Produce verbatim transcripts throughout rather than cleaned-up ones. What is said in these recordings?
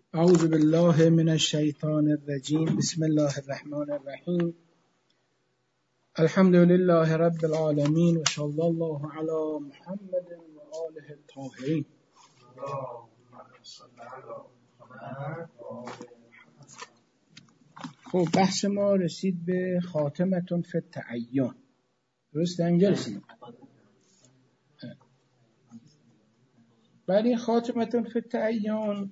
اعوذ بالله من الشیطان الرجیم. بسم الله الرحمن الرحیم. الحمد لله رب العالمین و صلی الله علی محمد و آله الطاهرین. خب بحث ما رسید به خاتمتون فی التعین. درسته اینجا رسید؟ ولی خاتمتون فی التعین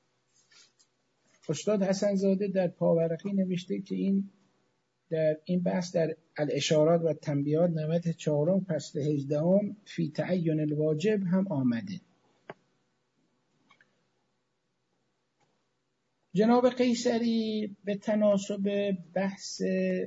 استاد حسن زاده در پاورقی نوشته که این در این بحث در الاشارات و تنبیهات نوبت چهارم فصل هجدهم فی تعین الواجب هم آمده. جناب قیصری به تناسب بحث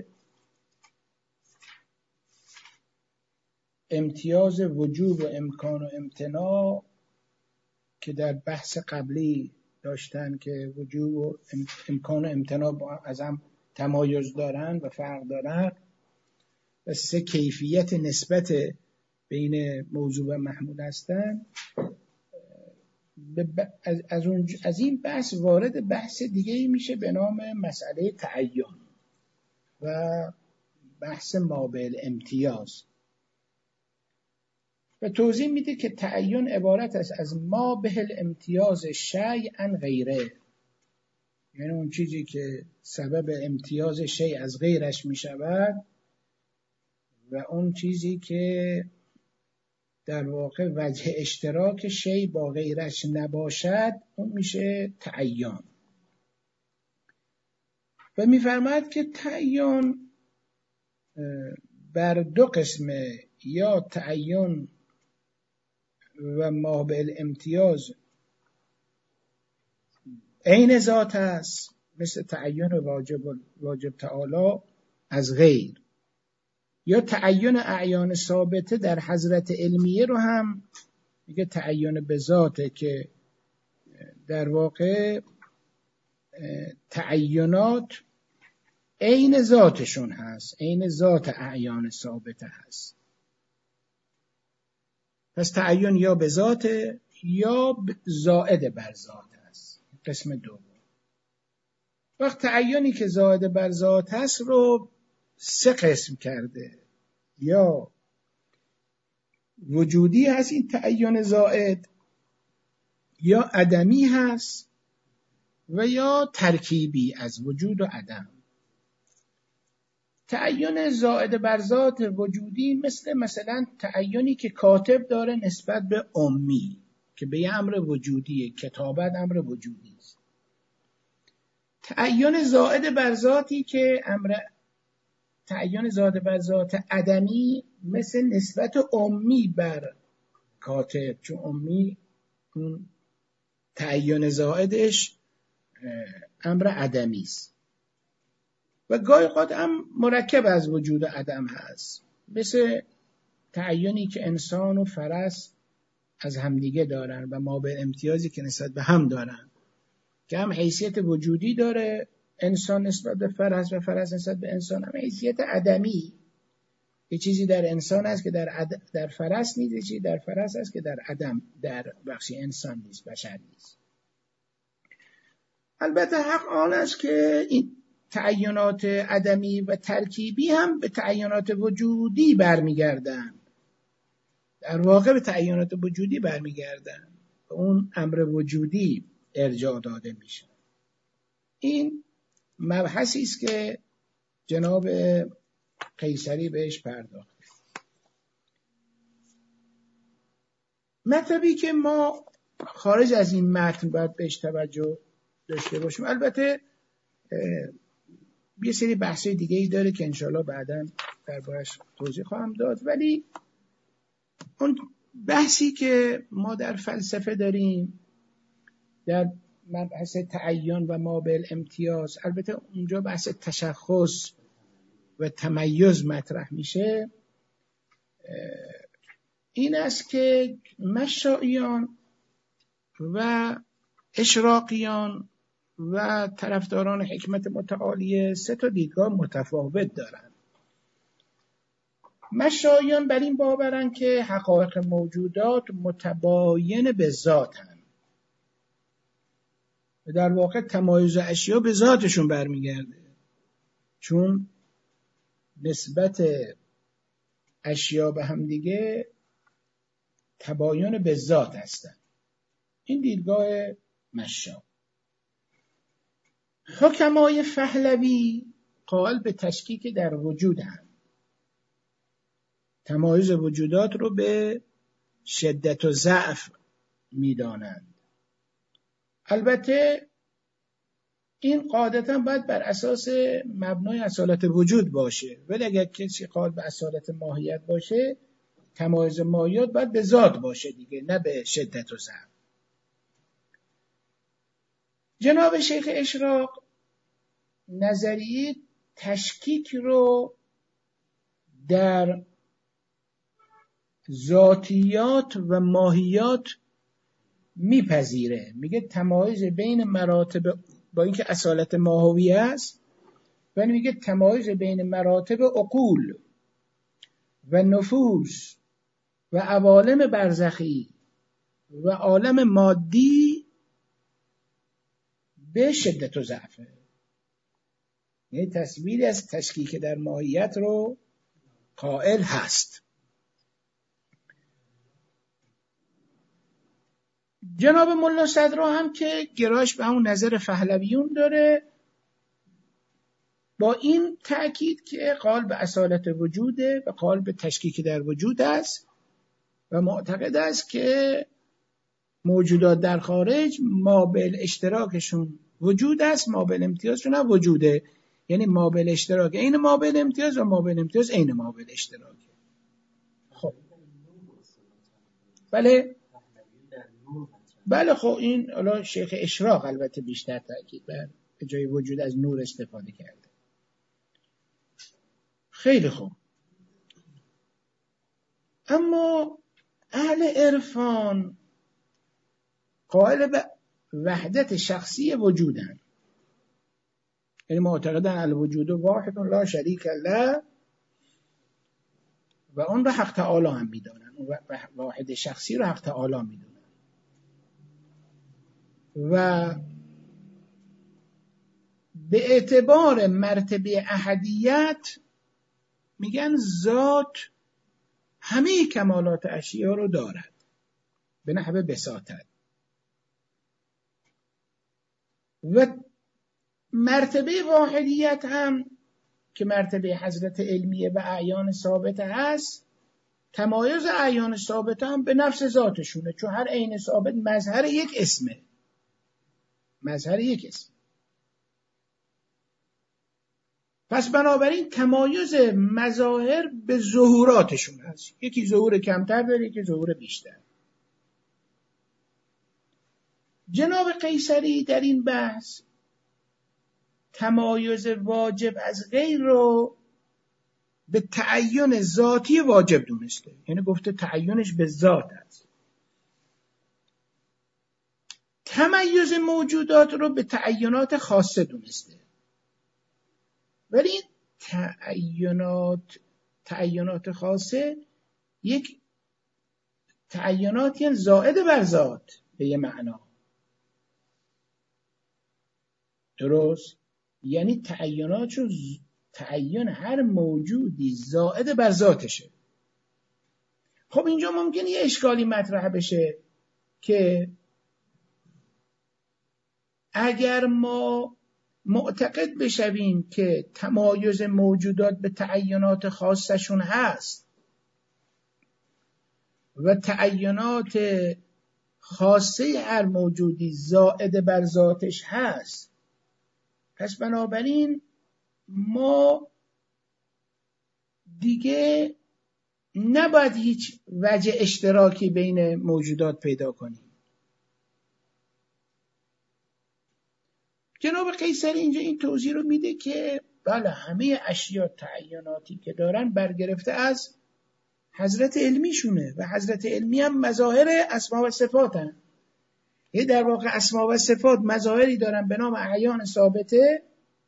امتیاز وجوب و امکان و امتناع که در بحث قبلی داشتن که وجوب و امکان و امتناع از هم تمایز دارن و فرق دارن و سه کیفیت نسبت بین موضوع و محمول هستن، از, از, از این بحث وارد بحث دیگه میشه به نام مسئله تعین و بحث مابعل امتیاز و توضیح میده که تعین عبارت است از ما به الامتیاز شیئا غیره، یعنی اون چیزی که سبب امتیاز شیء از غیرش میشود و اون چیزی که در واقع وجه اشتراک شیء با غیرش نباشد اون میشه تعین. و میفرماید که تعین بر دو قسمه، یا تعین و ما به الامتیاز عین ذات است، مثل تعین واجب واجب تعالی از غیر، یا تعین اعیان ثابته در حضرت علمیه رو هم میگه تعین به ذاته که در واقع تعینات عین ذاتشون هست، عین ذات اعیان ثابته هست. پس تعین یا به ذات یا زائد بر ذات هست. قسم دوم وقت تعینی که زائد بر ذات هست رو سه قسم کرده، یا وجودی هست این تعین زائد، یا عدمی هست و یا ترکیبی از وجود و عدم. تعین زائد بر ذات وجودی مثل مثلا تعینی که کاتب داره نسبت به امی که به یه امر وجودیه، کتابت امر وجودی است. تعین زائد بر ذاتی که امر تعین زائد بر ذات عدمی مثل نسبت امی بر کاتب، چون امی اون تعین زائدش امر عدمی است. و گاهی اوقات هم مرکب از وجود عدم هست، مثل تعینی که انسان و فرس از همدیگه دارن و ما به امتیازی که نسبت به هم دارن، که هم حیثیت وجودی داره انسان نسبت به فرس و فرس نسبت به انسان، هم حیثیت عدمی. یه چیزی در انسان است که در عد... در فرس نیست، یه چیزی در فرس است که در عدم در بخشی انسان نیست، بشر نیست. البته حق آن است که این تعینات عدمی و ترکیبی هم به تعینات وجودی برمیگردن، در واقع به تعینات وجودی برمیگردن، به اون امر وجودی ارجاع داده میشه. این مبحثی است که جناب قیصری بهش پرداخته. مطلبی که ما خارج از این متن باید بهش توجه داشته باشیم، البته یه سری بحثای دیگه ای داره که انشالله بعداً دربارش توضیح خواهم داد، ولی اون بحثی که ما در فلسفه داریم در مبحث تعین و ما بالامتیاز، البته اونجا بحث تشخص و تمیز مطرح میشه، این است که مشاییان و اشراقیان و طرفداران حکمت متعالیه سه تا دیدگاه متفاوت دارن. مشاییان بر این باورن که حقایق موجودات متباین به ذاتن، در واقع تمایز اشیا به ذاتشون برمیگرده، چون نسبت اشیا به هم دیگه تباین به ذات هستن. این دیدگاه مشا. حکمای پهلوی قائل به تشکیک در وجود هم، تمایز وجودات رو به شدت و ضعف میدانند. البته این قاعدتا باید بر اساس مبنای اصالت وجود باشه، ولی اگر کسی قائل به اصالت ماهیت باشه، تمایز ماهیت باید به ذات باشه دیگه، نه به شدت و ضعف. جناب شیخ اشراق نظریه تشکیک رو در ذاتیات و ماهیات میپذیره، میگه تمایز بین مراتب، با اینکه اصالت ماهوی است ولی میگه تمایز بین مراتب عقول و نفوس و عوالم برزخی و عالم مادی به شدت و ضعفه. یعنی تصویری از تشکیک در ماهیت رو قائل هست. جناب ملا صدرا هم که گرایش به همون نظر پهلویون داره، با این تأکید که قائل به اصالت وجوده و قائل به تشکیک در وجود است و معتقد است که موجودات در خارج مابل اشتراکشون وجود است، مابل امتیازشون هم وجوده. یعنی مابل اشتراک عین مابل امتیاز و مابل امتیاز عین مابل اشتراک. خب بله بله خب این حالا شیخ اشراق البته بیشتر تأکید بر جای وجود از نور استفاده کرده. خیلی خوب. اما اهل عرفان قائل به وحدت شخصی وجودن، یعنی معتقدن الوجود واحد لا شریک له و اون رو حق تعالی هم میدونن، واحد شخصی رو حق تعالی میدونن و به اعتبار مرتبه احدیت میگن ذات همه کمالات اشیا رو دارد به نحو بساطت، و مرتبه واحدیت هم که مرتبه حضرت علمیه و اعیان ثابته هست، تمایز اعیان ثابته هم به نفس ذاتشونه، چون هر عین ثابت مظهر یک اسمه، مظهر یک اسم. پس بنابراین تمایز مظاهر به ظهوراتشون هست، یکی ظهور کمتر داره یکی ظهور بیشتر. جناب قیصری در این بحث تمایز واجب از غیر رو به تعین ذاتی واجب دونسته، یعنی گفته تعینش به ذات است. تمایز موجودات رو به تعینات خاصه دونسته، ولی این تعینات تعینات خاصه یک تعیناتی زائد بر ذات به یه معنا، درست؟ یعنی تعیناتشون تعین هر موجودی زائد بر ذاتشه. خب اینجا ممکنه یه اشکالی مطرح بشه که اگر ما معتقد بشویم که تمایز موجودات به تعینات خاصشون هست و تعینات خاصه هر موجودی زائد بر ذاتش هست، پس بنابراین ما دیگه نباید هیچ وجه اشتراکی بین موجودات پیدا کنیم. جناب قیصری اینجا این توضیح رو میده که بله همه اشیا تعیناتی که دارن برگرفته از حضرت علمیشونه و حضرت علمی هم مظاهر اسما و صفات هن. یه در واقع اسما و صفات مظاهری دارن به نام اعیان ثابته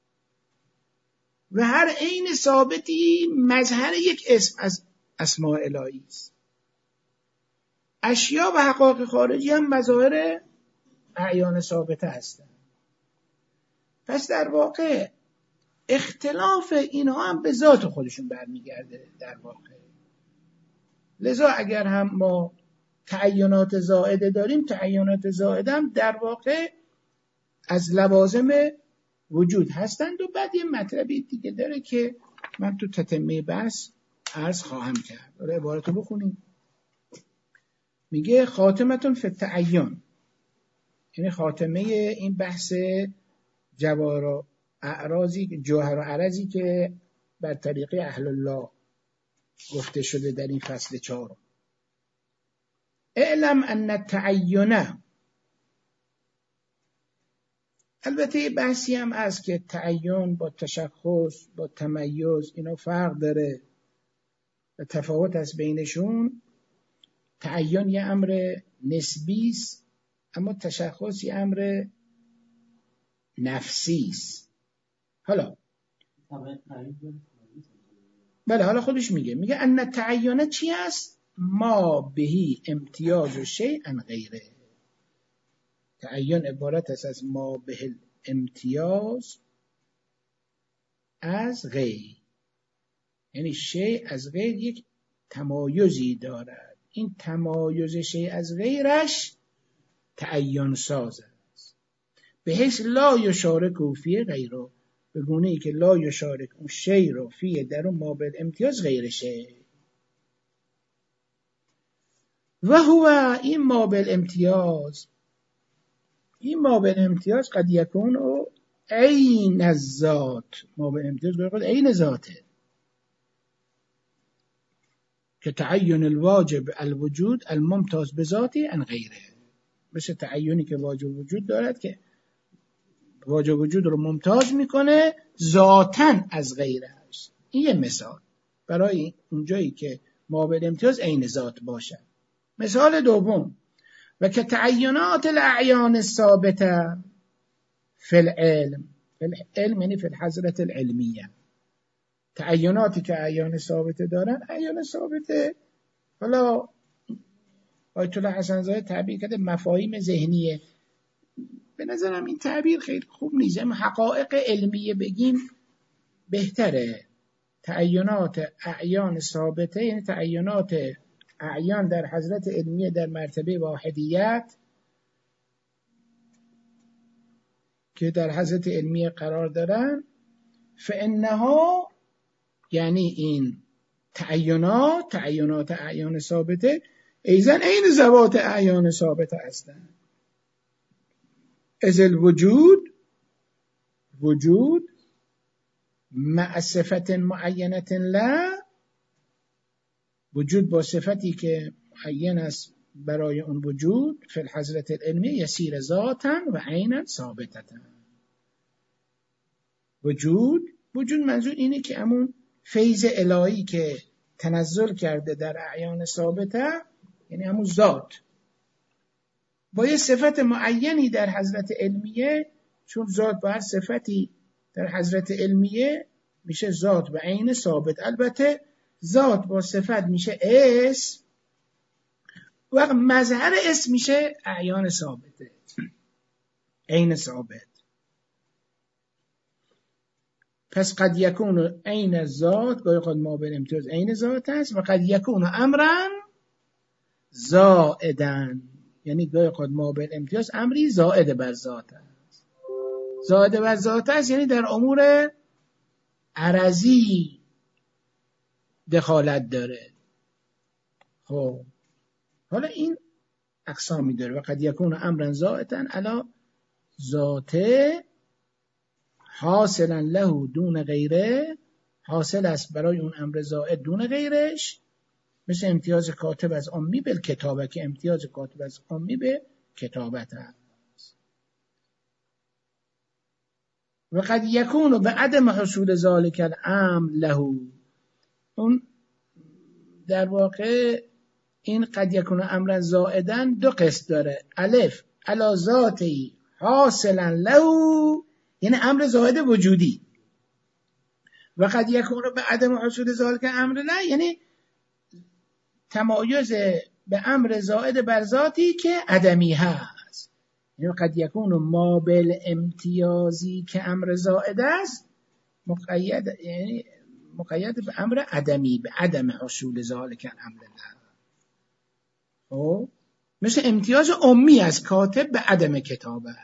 و هر عین ثابتی مظهر یک اسم از اسماء الهی است. اشیا و حقایق خارجی هم مظاهر اعیان ثابته هستن. پس در واقع اختلاف اینها هم به ذات خودشون برمیگرده در واقع. لذا اگر هم ما تعینات زائده داریم، تعینات زائده هم در واقع از لوازم وجود هستند. و بعد یه مطلبی دیگه داره که من تو تتمه بحث عرض خواهم کرد. داره عبارتو بخونیم. میگه خاتمتون فی التعین، یعنی خاتمه این بحث جواهر و اعراضی، جوهر و عرضی که بر طریق اهل الله گفته شده در این فصل چهارم. اعلم ان التعین، البته یه بحثی هم هست که تعین با تشخص با تمیز اینا فرق داره و تفاوت هست بینشون. تعین یه امر نسبی است، اما تشخص یه امر نفسی است. حالا بله، حالا خودش میگه میگه ان التعین چی است؟ ما بهی امتیاز شیء عن غیره. تعین عبارت است از ما به امتیاز از غیر، یعنی شیء از غیر یک تمایزی دارد، این تمایز شیء از غیرش تعین ساز است. به حیث لا یشارک فی غیره، به گونه ای که لا یشارک اون شیء رو فی در اون ما به امتیاز غیر شیء. و هو این ما به امتیاز، این ما به امتیاز قد یکون او عین الذات، ما به امتیاز قد عین ذاته، که تعین الواجب الوجود الممتاز بذاتی عن غیره، مثل تعینی که واجب وجود دارد که واجب وجود رو ممتاز میکنه ذاتاً از غیرش. این یه مثال برای اونجایی که ما به امتیاز عین ذات باشه. مثال دوم، و که تعینات الاعیان الثابته فی العلم، فی العلم یعنی فی الحضرت العلمیه، تعیناتی که اعیان ثابته دارن. اعیان ثابته حالا آیت الله حسن زاده تعبیر کرده مفاهیم ذهنیه، به نظرم این تعبیر خیلی خوب نیست، اما حقایق علمیه بگیم بهتره. تعینات اعیان ثابته یعنی تعینات اعیان در حضرت علمیه در مرتبه واحدیت که در حضرت علمیه قرار دارن. فانها یعنی این تعینات، تعینات اعیان ثابته ایزن عین ذوات اعیان ثابته هستند. از الوجود، وجود مع صفت معینه لا، وجود با صفتی که معین است برای اون وجود فی الحضرت العلمی یسیر ذاتا و عینا ثابتتا. وجود، وجود منظور اینه که همون فیض الهی که تنزل کرده در اعیان ثابته، یعنی همون ذات با یه صفت معینی در حضرت علمیه، چون ذات با هر صفتی در حضرت علمیه میشه ذات به عین ثابت. البته ذات با صفت میشه اسم و مظهر اسم میشه اعیان ثابته، عین ثابت. پس قد یکون عین الذات، گاهی قد ما به امتیاز عین ذات است، و قد یکون امرا زائدا، یعنی گاهی قد ما به امتیاز امری زائد بر ذات است. زائد بر ذات است یعنی در امور عرضی دخالت داره. خب حالا این اقسامی داره. و قد یکون امرا زائدا علی ذاته حاصلا له دون غیره، حاصل است برای اون امر زائد دون غیرش، مثل امتیاز کاتب از امی به کتابه که امتیاز کاتب از امی به کتابت است. و قد یکون به عدم حصول ذالک الامر له، اون در واقع این قد یکون امر زائدن دو قسم داره. الف علی ذاتی حاصلا له، یعنی امر زائد وجودی، و قد یکون به عدم حصول ذالک امر له، یعنی تمایز به امر زائد بر ذاتی که عدمی هست. یعنی قد یکون ما بالامتیازی که امر زائد است مقید، یعنی مقید به امر عدمی، به عدم حصول ذالک الامر نه. خب مثل امتیاز امی از کاتب به عدم کتابه.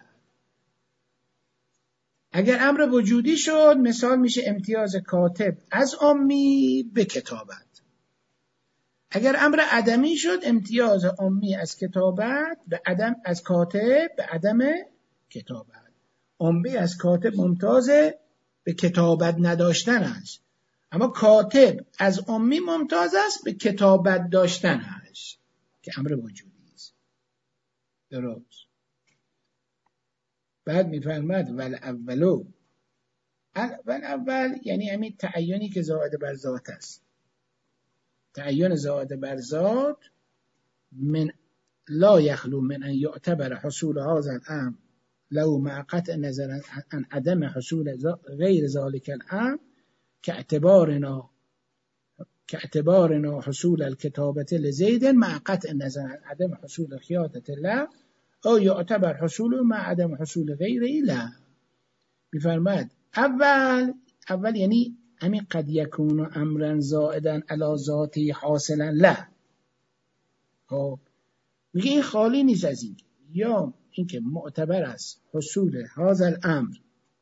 اگر امر وجودی شد مثال میشه امتیاز کاتب از امی به کتابت. اگر امر عدمی شد امتیاز امی از کتابت به عدم، از کاتب به عدم کتابت. امی از کاتب ممتاز به کتابت نداشتن است، اما کاتب از امی ممتاز است به کتابت داشتنش که امر وجودی است. درست. بعد میفرماد ول اولو، ول اول یعنی همین تعیینی که زائد بر ذات است. تعیین زائد بر ذات من لا یخلو من ان یعتبر حصول هذا الامر لو مع قطع نظر عن عدم حصول غیر ذلك الامر كاعتبارنا كاعتبارنا حصول الكتابة لزيد مع قطع نظر عن عدم حصول خياطة له او یعتبر حصول مع عدم حصول غیره لا. میفرماد اول اول یعنی همین قد یکون امرا زائدا علی ذاتی حاصلا له. خب میگه این خالی نیست از این، یا اینکه معتبر است حصول هذا الامر،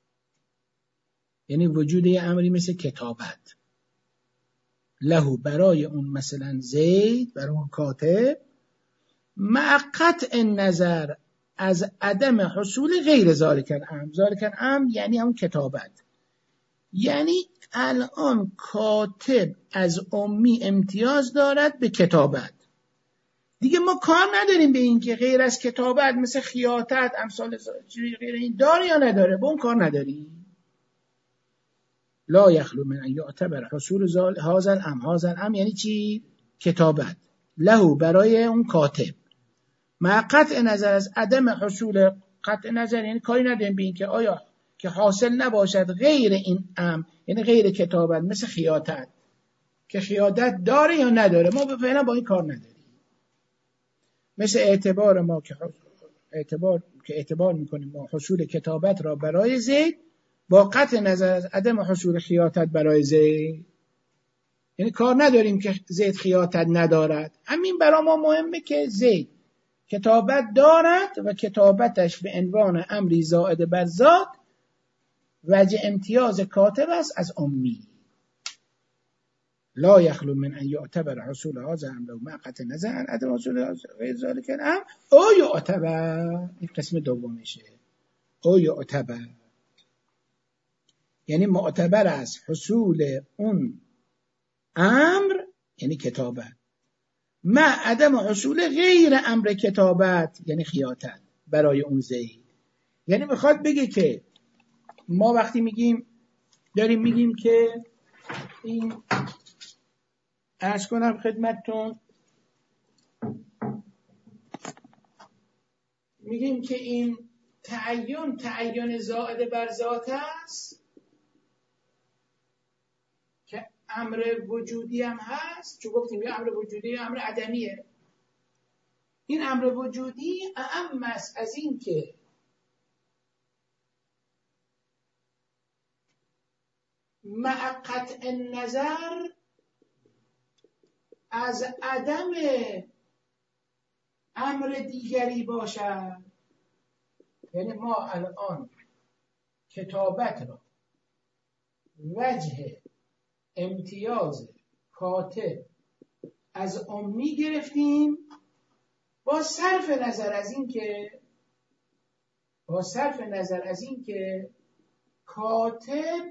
یعنی وجود یه امری مثل کتابت، له برای اون مثلا زید، برای اون کاتب، مع قطع نظر از عدم حصول غیر ذالک الامر. ذالک الامر یعنی همون کتابت. یعنی الان کاتب از امی امتیاز دارد به کتابت، دیگه ما کار نداریم به این که غیر از کتابت مثل خیاطت امثال غیر این داره یا نداره، با اون کار نداریم. لا یخلو من ان یعتبر حصول هذا الامر. هذا الامر یعنی چی؟ کتابت. له برای اون کاتب، مع قطع نظر از عدم حصول، قطع نظر یعنی کاری نداریم به این که آیا که حاصل نباشد غیر این امر، یعنی غیر کتابت مثل خیاطت، که خیاطت داره یا نداره، ما فعلا با این کار نداریم. مثل اعتبار ما که اعتبار که اعتبار میکنیم ما حصول کتابت را برای زید با قطع نظر از عدم حصول خیاطت برای زید، یعنی کار نداریم که زید خیاطت ندارد. همین برای ما مهمه که زید کتابت دارد و کتابتش به عنوان امری زائد بر ذات وجه امتیاز کاتب است از امی. لا یخلو من ان یعتبر حصول هذا الامر مع قطع نظر عن عدم حصول غیر ذلك الامر او یعتبر، این قسم دومشه، او یعتبر یعنی معتبر است حصول اون امر یعنی کتابت مع عدم حصول غیر امر کتابت یعنی خیاطت برای اون زید. یعنی میخواد بگه که ما وقتی میگیم داریم میگیم که این عرض کنم خدمتتون، میگیم که این تعین تعین زائد بر ذات است که امر وجودی هم هست، چون گفتیم یه امر وجودی امر عدمیه. این امر وجودی اعم است از این که مع قطع نظر از عدم امر دیگری باشد. یعنی ما الان کتابت را وجه امتیاز کاتب از امی گرفتیم با صرف نظر از این که با صرف نظر از این که کاتب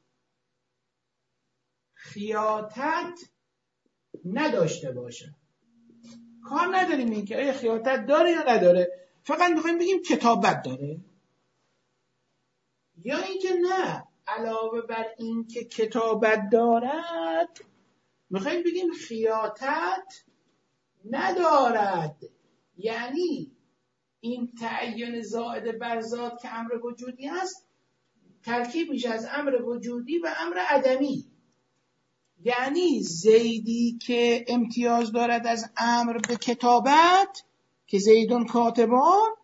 خیاطت نداشته باشه. کار نداریم این که آیا خیاطت داره یا نداره، فقط میخوایم بگیم کتابت داره. یا اینکه نه، علاوه بر این که کتابت دارد میخوایم بگیم خیاطت ندارد. یعنی این تعین زائد بر ذات که امر وجودی است ترکیب میشه از امر وجودی و امر عدمی. یعنی زیدی که امتیاز دارد از امر به کتابت که زیدون کاتبان،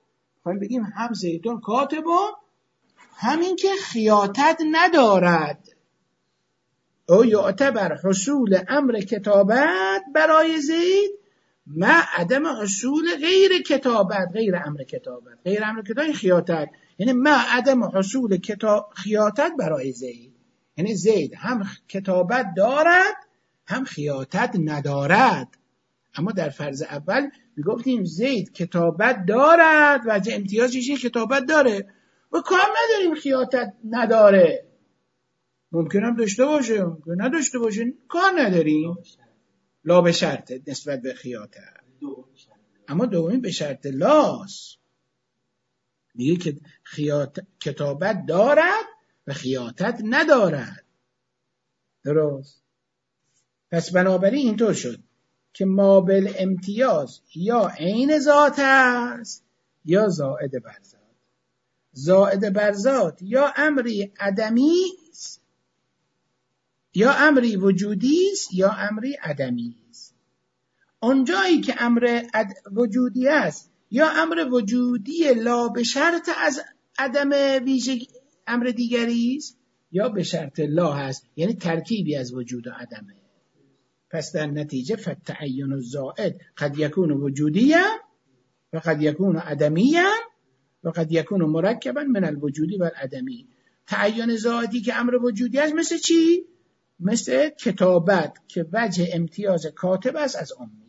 خواهیم بگیم هم زیدون کاتبون، همین که خیاطت ندارد. او یعتبر حصول امر کتابت برای زید مع عدم حصول غیر کتابت، غیر امر کتابت، غیر امر کتابت خیاطت، یعنی مع عدم حصول کتاب خیاطت برای زید، یعنی زید هم کتابت دارد هم خیاطت ندارد. اما در فرض اول میگفتیم زید کتابت دارد و وجه امتیازش این کتابت داره و کار نداریم خیاطت نداره. ممکنم داشته باشه، ممکن نداشته باشه، کار نداریم. لا به شرط نسبت به خیاطت، اما دومی به شرط لاست، میگه که خیاط... کتابت دارد و خیاطت ندارد. درست؟ پس بنابراین اینطور شد که ما بالامتیاز یا عین ذات است یا زائد بر ذات. زائد بر ذات یا امری عدمی است یا امری وجودی است یا امری عدمی است. اونجایی که امر وجودی است یا امر وجودی لا به شرط از عدم ویژگی امر دیگری است یا به شرط لا هست، یعنی ترکیبی از وجود و عدمه. پس در نتیجه فتعین الزائد قد یکون وجودیا و قد یکون عدمیا و قد یکون مرکبا من الوجودی و العدمی. تعین زائدی که امر وجودی است مثل چی؟ مثل کتابت که وجه امتیاز کاتب است از امی.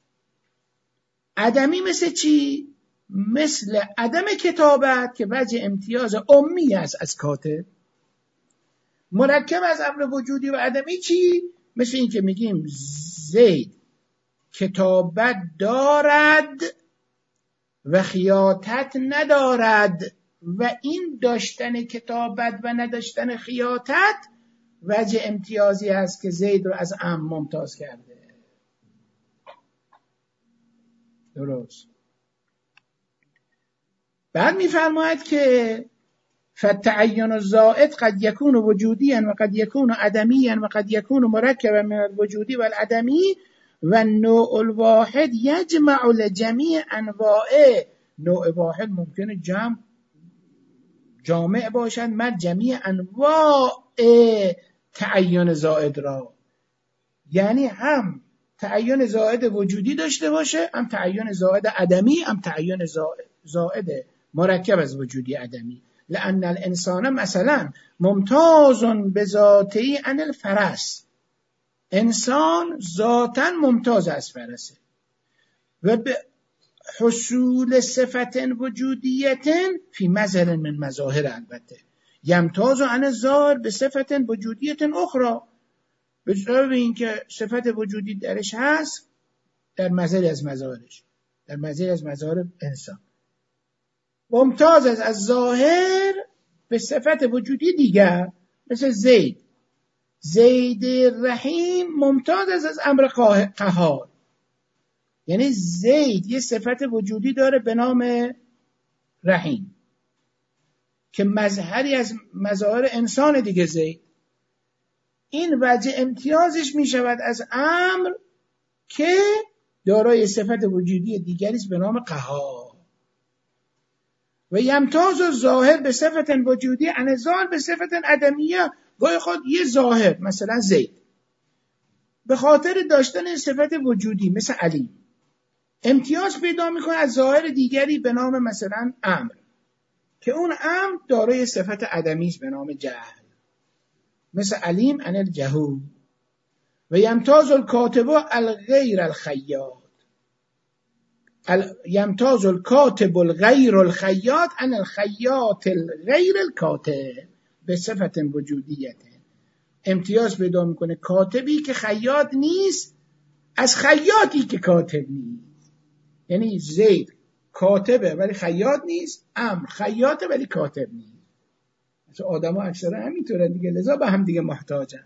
عدمی مثل چی؟ مثل عدم کتابت که وجه امتیاز امی است از کاتب. مرکب از امر وجودی و عدمی چی؟ مثل این که میگیم زید کتابت دارد و خیاطت ندارد و این داشتن کتابت و نداشتن خیاطت وجه امتیازی است که زید رو از ام ممتاز کرده. درست. بعد میفرماید که فتعین الزائد قد یکون وجودیا و قد یکون عدمیا و قد یکون مرکبا من الوجودی و العدمی و النوع الواحد یجمع لجمیع انواعه. نوع واحد ممکنه جمع جامع باشد من جمیع انواع تعین زائد را، یعنی هم تعین زائد وجودی داشته باشه، هم تعین زائد عدمی، هم تعین زائد مرکب از وجودی عدمی. لأن الانسان مثلا ممتاز بذاته عن الفرس، انسان ذاتا ممتاز از فرسه و به حصول صفت وجودیت فی مظهر من مظاهر، البته یمتاز عن الظاهر به صفت وجودیت اخرى، به جای اینکه صفت وجودی درش هست در مظهر از مظاهرش، در مظهر از مظاهر انسان ممتاز از از ظاهر به صفت وجودی دیگر، مثل زید زید رحیم ممتاز از از امر قهار، یعنی زید یه صفت وجودی داره به نام رحیم که مظهری از مظاهر انسان دیگه. زید این وجه امتیازش می شود از امر که دارای صفت وجودی دیگری است به نام قهار. و یمتاز و ظاهر به صفت وجودی عن ظاهر به صفت عدمیه. گاهی خود یه ظاهر مثلا زید به خاطر داشتن صفت وجودی مثل علی امتیاز پیدا میکنه از ظاهر دیگری به نام مثلا امر که اون امر دارای صفت عدمی است به نام جهل، مثل علیم عن الجهول. و یمتاز الکاتب الغیر الخیاط، یمتاز الکاتب الغیر الخیاط عن الخیاط الغیر الکاتب به صفت وجودیت. امتیاز پیدا میکنه کاتبی که خیاط نیست از خیاطی که کاتب نیست. یعنی زید کاتبه ولی خیاط نیست، امر خیاطه ولی کاتب نیست. مثل آدم ها اکثر همینطوره دیگه، لذا به هم دیگه محتاجن.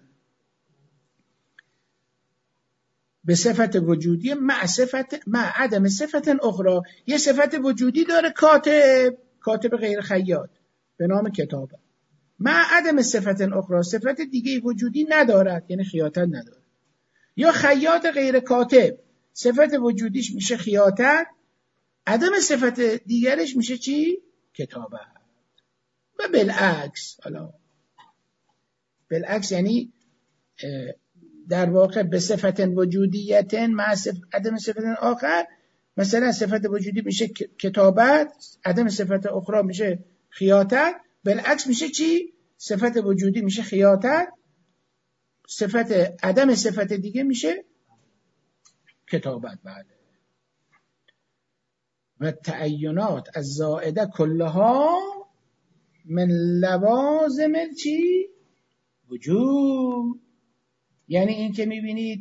به صفت وجودی مع صفت مع عدم صفت اخرى، یه صفت وجودی داره کاتب، کاتب غیر خیاط به نام کتابه، مع عدم صفت اخرى صفت دیگه وجودی ندارد یعنی خیاطت نداره. یا خیاط غیر کاتب صفت وجودیش میشه خیاطت، عدم صفت دیگرش میشه چی؟ کتابت. و بالعکس، حالا بالعکس یعنی در واقع به صفت وجودیت مع عدم صفت آخر، مثلا صفت وجودی میشه کتابت، عدم صفت اخرى میشه خیاطت، بالعکس میشه چی؟ صفت وجودی میشه خیاطت، صفت عدم صفت دیگه میشه کتابت. بعد و تعینات الزائده کلها من لوازم چی؟ وجود. یعنی این که میبینید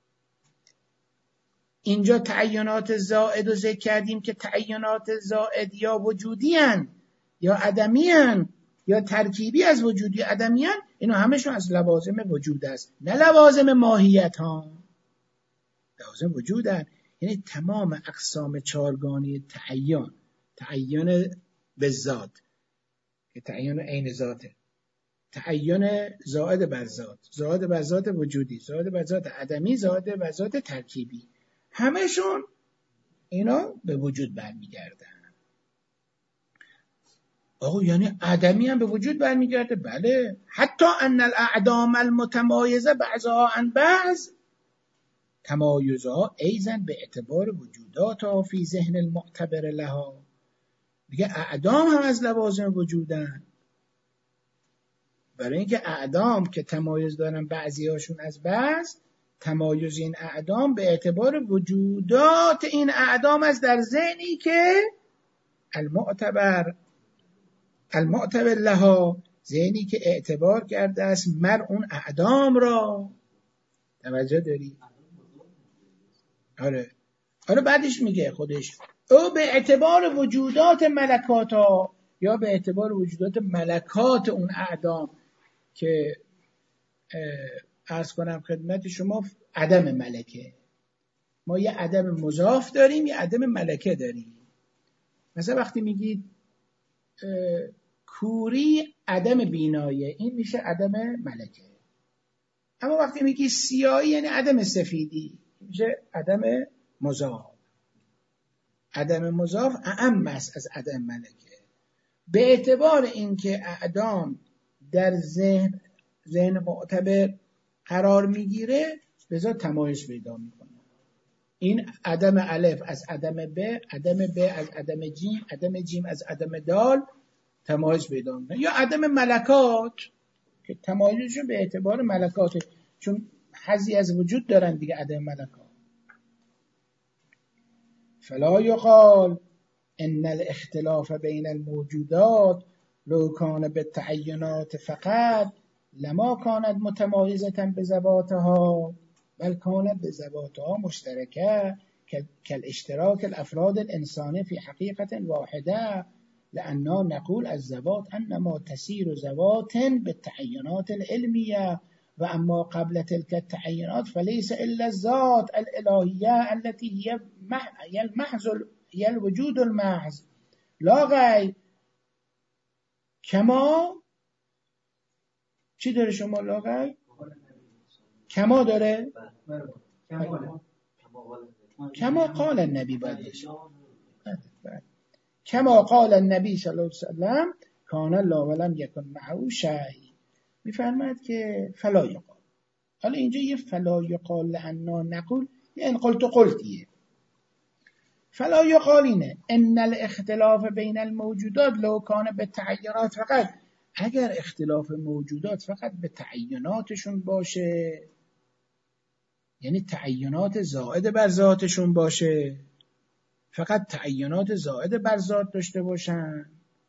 اینجا تعینات زائد رو ذکر کردیم که تعینات زائد یا وجودی هن یا عدمی هن یا ترکیبی از وجودی عدمی هن، اینو همشون از لوازم وجود است، نه لوازم ماهیت ها، لوازم وجود هن. یعنی تمام اقسام چارگانی تعین، تعین به ذات که تعین عین ذاته، تعین زائد بر ذات، زائد بر ذات وجودی، زائد بر ذات عدمی، زائد بر ذات ترکیبی، همشون اینا به وجود برمیگردن. آقا یعنی عدمی هم به وجود برمیگرده؟ بله. حتی ان الاعدام المتمایزه بعضها عن بعض تمایزها ایضا به اعتبار وجوداتها فی ذهن المعتبر لها. دیگه اعدام هم از لوازم وجودن، برای اینکه اعدام که تمایز دارن بعضی هاشون از بعض، تمایز این اعدام به اعتبار وجودات این اعدام است در ذهنی که المعتبر المعتبر لها، ذهنی که اعتبار کرده است مر اون اعدام را. توجه داری؟ آره آره بعدش میگه خودش او به اعتبار وجودات ملکات ها، یا به اعتبار وجودات ملکات اون اعدام که عرض کنم خدمت شما عدم ملکه. ما یه عدم مضاف داریم، یه عدم ملکه داریم. مثلا وقتی میگید کوری عدم بینایه، این میشه عدم ملکه. اما وقتی میگی سیاهی یعنی عدم سفیدی، میشه عدم مضاف. عدم مضاف اعم است از عدم ملکه. به اعتبار اینکه اعدام در ذهن ذهن معتبر قرار میگیره، بذار تمایز پیدا میکنه. این عدم الف از عدم ب، عدم ب از عدم جیم، عدم جیم از عدم دال تمایز پیدا میکنه. یا عدم ملکات که تمایزشون به اعتبار ملکات، چون حظی از وجود دارن دیگه عدم ملکات. فلا یقال ان الاختلاف بین الموجودات لو کان بالتعینات فقط لما کانت متمایزة بذواتها بل کانت بذواتها مشترکه كالاشتراك الافراد الانسانی في حقیقة واحده، لأننا نقول الذوات انما تسير ذوات بالتعینات العلمیه، و اما قبل تلك التعینات فليس الا الذات الالهیه التي هي هي المحض هي الوجود المحض لا غیر. کما چی داره شما لا غیر؟ کما داره؟ کما قال النبی بایدش کما قال النبی صلی الله علیه وسلم کان الله ولم یکن معه شیء. میفرماید که فلا یقال. حالا اینجا یه فلا یقال لأننا نقول، یه ان قلت قلتیه. فلا یقال اینه ان الاختلاف بین الموجودات لو کان به تعینات فقط، اگر اختلاف موجودات فقط به تعیناتشون باشه، یعنی تعینات زائد بر ذاتشون باشه، فقط تعینات زائد بر ذات داشته باشن،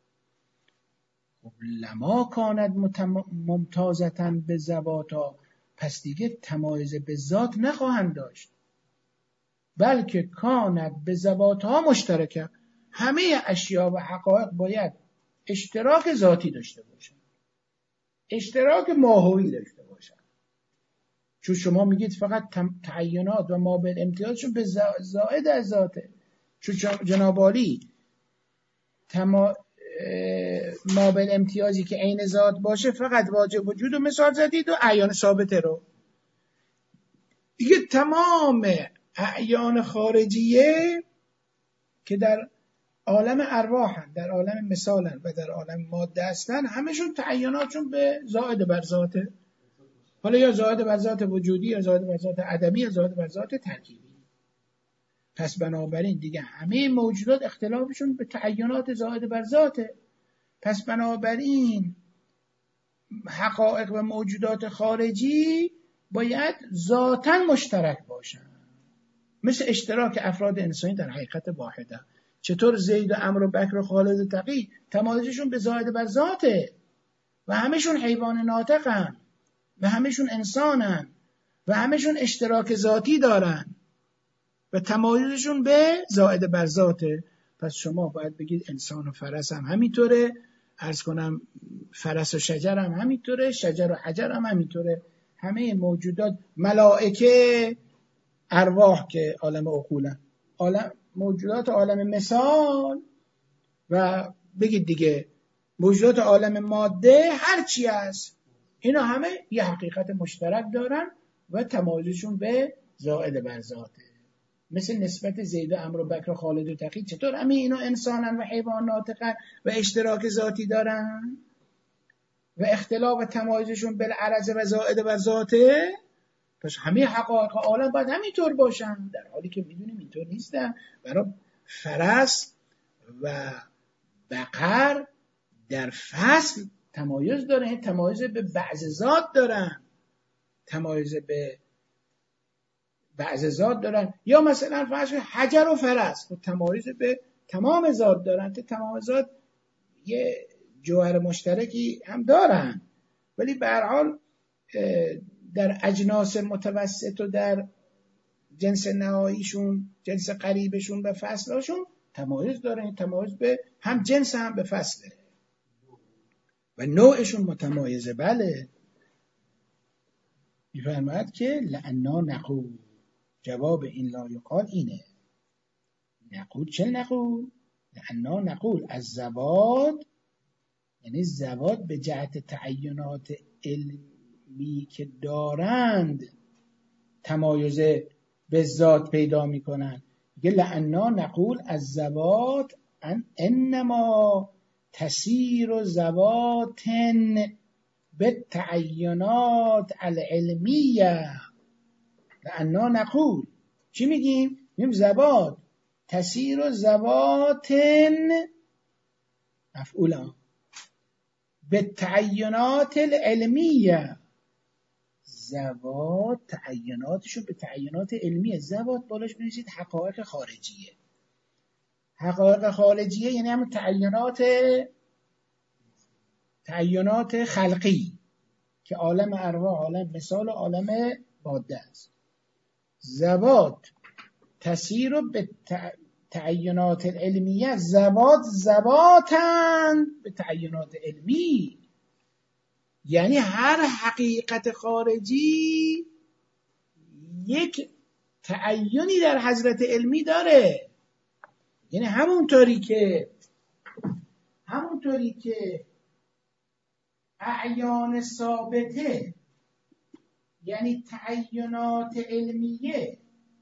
لما کانت ممتازتاً به ذواتا، پس دیگه تمایز به ذات نخواهند داشت، بلکه کانت به ذواتها مشترکه، همه اشیا و حقایق باید اشتراک ذاتی داشته باشن، اشتراک ماهوی داشته باشن. چون شما میگید فقط تعینات و ما به امتیازشون به زائد از ذاته، چون جناب عالی تما ما به امتیازی که عین ذات باشه فقط واجب وجود و مثال زدید و اعیان ثابته رو دیگه. تمام اعیان خارجیه که در عالم ارواحن، در عالم مثالن و در عالم ماده هستن، همشون تعیناتشون به زائد بر ذاته. حالا یا زائد بر ذات وجودی، یا زائد بر ذات عدمی، یا زائد بر ذات ترکیبی. پس بنابراین دیگه همه موجودات اختلافشون به تعینات زائد بر ذاته. پس بنابراین حقایق و موجودات خارجی باید ذاتاً مشترک باشن، مثل اشتراک افراد انسانی در حقیقت واحده. چطور زید و عمرو و بکر و خالد و تقی تمایزشون به زائد بر ذاته و همشون حیوان ناطقن و همشون انسانن و همشون اشتراک ذاتی دارن و تمایزشون به زائد بر ذاته. پس شما باید بگید انسان و فرس هم همینطوره، عرض کنم فرس و شجر هم همینطوره، شجر و حجر هم همینطوره. همه موجودات، ملائکه، ارواح که عالم عقولن، عالم موجودات عالم مثال و بگید دیگه موجودات عالم ماده، هر چی هست اینا همه یه حقیقت مشترک دارن و تمایزشون به زائد بر ذاته. مثل نسبت زید و عمرو و بکر و خالد و تقی، چطور همه اینا انسانن و حیوان ناطقن و اشتراک ذاتی دارن و اختلاف و تمایزشون بالعرض و زائد بر ذاته. پس همه حقایق عالم باید همینطور باشن، در حالی که میدونیم اینطور نیستن. برای فرس و بقر در فصل تمایز دارن، تمایز به بعض ذات دارن، تمایز به بعض ذات دارن. یا مثلا فرض حجر و فرس و تمایز به تمام ذات دارن، که تمام ذات یه جوهر مشترکی هم دارن، ولی به هر حال در اجناس متوسط و در جنس نهاییشون، جنس قریبشون و فصلاشون تمایز دارن. تمایز به هم جنس هم به فصله و نوعشون متمایزه. بله، میفرماید که لعنا نقول، جواب این لا یقال اینه. نقول چه نقول؟ لعنا نقول از زواد، یعنی زواد به جهت تعینات علمی که دارند تمایز به ذات پیدا میکنن. میگه لعنا نقول از زواد ان انما تسیر و زواتن به تعینات العلمیه. لعنا نقول چی میگیم؟ میگیم زواد تسیر و زواتن مفعولا به تعینات العلمیه. زوات تعیناتشون به تعینات علمیه. زوات بالاش بنویسید حقایق خارجیه. حقایق خارجیه یعنی همون تعینات تعینات خلقی که عالم ارواح، عالم مثال و عالم ماده است. زوات تسیر به تعینات علمیه. زوات زواتن به تعینات علمی، یعنی هر حقیقت خارجی یک تعینی در حضرت علمی داره. یعنی همونطوری که همونطوری که اعیان ثابته یعنی تعینات علمیه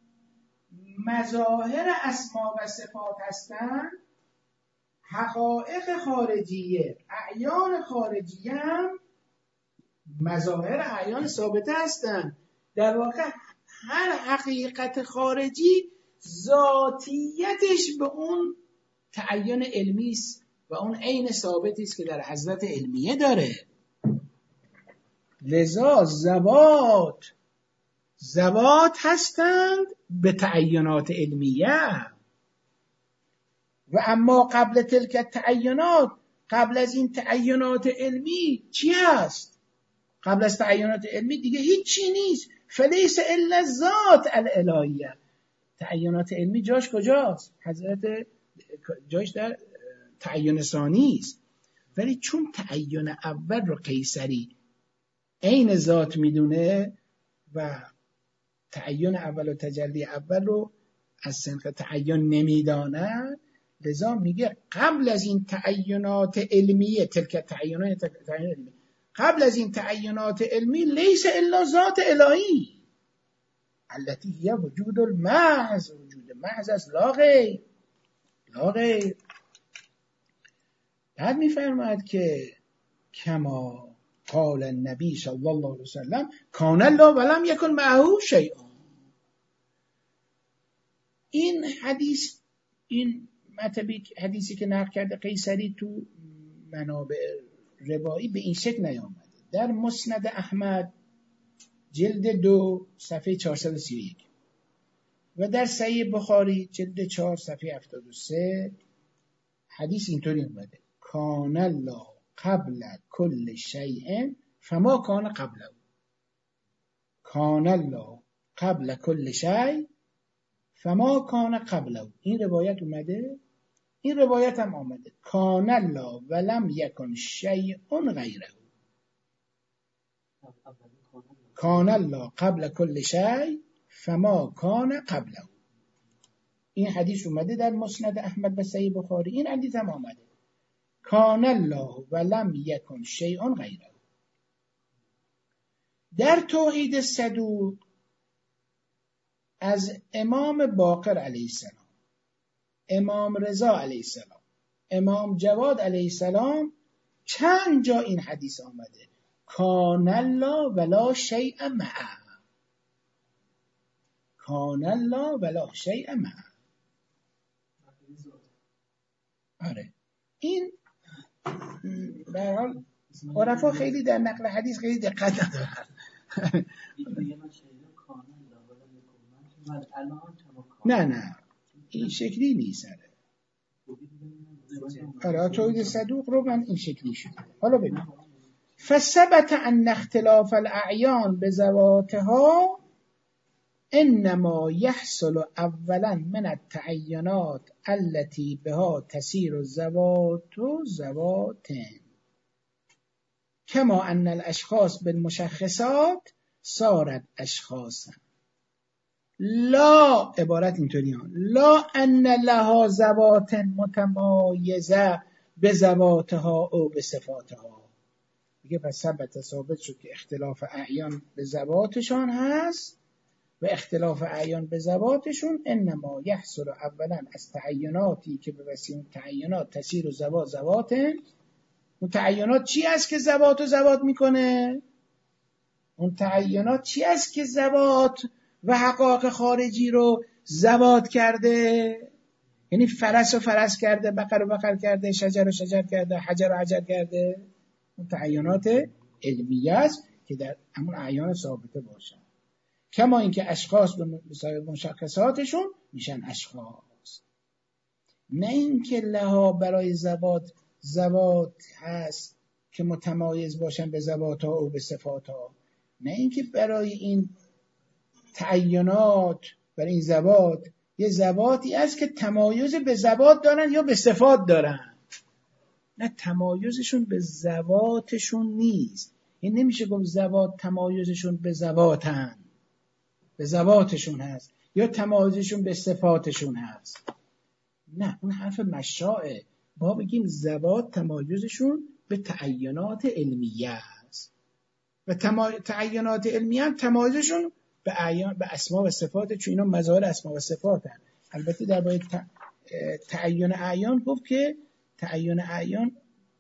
مظاهر اسما و صفات هستند، حقایق خارجیه اعیان خارجیه هم مظاهر اعیان ثابته هستند. در واقع هر حقیقت خارجی ذاتیتش به اون تعین علمی است و اون عین ثابتی است که در حضرت علمیه داره. لذا زوات زوات هستند به تعینات علمیه. و اما قبل تلک تعینات، قبل از این تعینات علمی چی هست؟ قبل از تعینات علمی دیگه هیچی نیست. فلیس الا الذات الالهیه. تعینات علمی جاش کجاست؟ حضرت جاش در تعین ثانی است. ولی چون تعین اول رو قیصری عین ذات میدونه و تعین اول و تجلی اول رو از سنخ تعین نمیدانه، لذا میگه قبل از این تعینات علمیه، تلک تعینات علمی، قبل از این تعینات علمی لیس الا ذات الهی التي هي وجود المحض، وجود محض است لا غیر. آقای بعد میفرماید که کما قال النبی صلی الله علیه وسلم کان الله ولم یکن معه شیء. این حدیث، این مطلبی حدیثی که نقل کرده قیصری تو منابع روایی به این شکل نیامده. در مسند احمد جلد دو صفحه چهارصد و سی و یک و در صحیح بخاری جلد چهار صفحه هفتاد و سه حدیث اینطوری اومده کان الله قبل کل شیء فما کان قبله. کان الله قبل کل شیء فما کان قبله. این روایت اومده، این روایت هم آمده کان الله ولم یکن شیء غیره. کان الله قبل کل شیء فما کان قبله. این حدیث اومده در مسند احمد و صحیح بخاری. این حدیث هم آمده کان الله ولم یکن شیء غیره. در توحید صدوق از امام باقر علیه السلام، امام رضا علیه السلام، امام جواد علیه السلام چند جا این حدیث آمده کان الله ولا شیء معه. کان الله ولا شیء معه. آره این به هر حال عرفا خیلی در نقل حدیث خیلی دقت ندارن. نه نه این شکلی نیست. آره توحید صدوق رو من این شکلی شده. حالا ببین فثبت ان اختلاف الاعیان بذواتها انما يحصل اولا من التعینات التي بها تسير الذوات ذوات كما ان الاشخاص بالمشخصات صارت اشخاصا لا عبارت اینطوریه لا ان لها ذوات متمایزه بذواتها او بصفاتها. دیگه پس ثبت ثابت شد که اختلاف اعیان به ذواتشان هست و اختلاف اعیان به ذواتشون انما یحصل اولا از تعیناتی که به وسیله تعینات تسیر و ذوات ذوات. اون تعینات چی است که ذوات و ذوات میکنه؟ اون تعینات چی است که ذوات و حقایق خارجی رو ذوات کرده؟ یعنی فرس و فرس کرده، بقر و بقر کرده، شجر و شجر کرده، حجر و حجر کرده. اون تعینات علمیه است که در همون اعیان ثابته باشن. کما اینکه اشخاص به مشخصاتشون میشن اشخاص. نه اینکه لها برای ذوات ذوات هست که متمایز باشن به ذواتها و به صفاتها. نه اینکه برای این تعینات برای این ذوات یه ذواتی است که تمایز به ذوات دارن یا به صفات دارن. نه تمایزشون به ذواتشون نیست. این نمیشه گفت ذوات تمایزشون به ذواتن، به ذواتشون هست یا تمایزشون به صفاتشون هست. نه اون حرف مشاعه. ما بگیم ذوات تمایزشون به تعینات علمیه است و تعینات علمیه هم تمایزشون به اعیان به اسما و صفات، چون اینا مظاهر اسما و صفات هست. البته در باید تعین اعیان گفت که تعین اعیان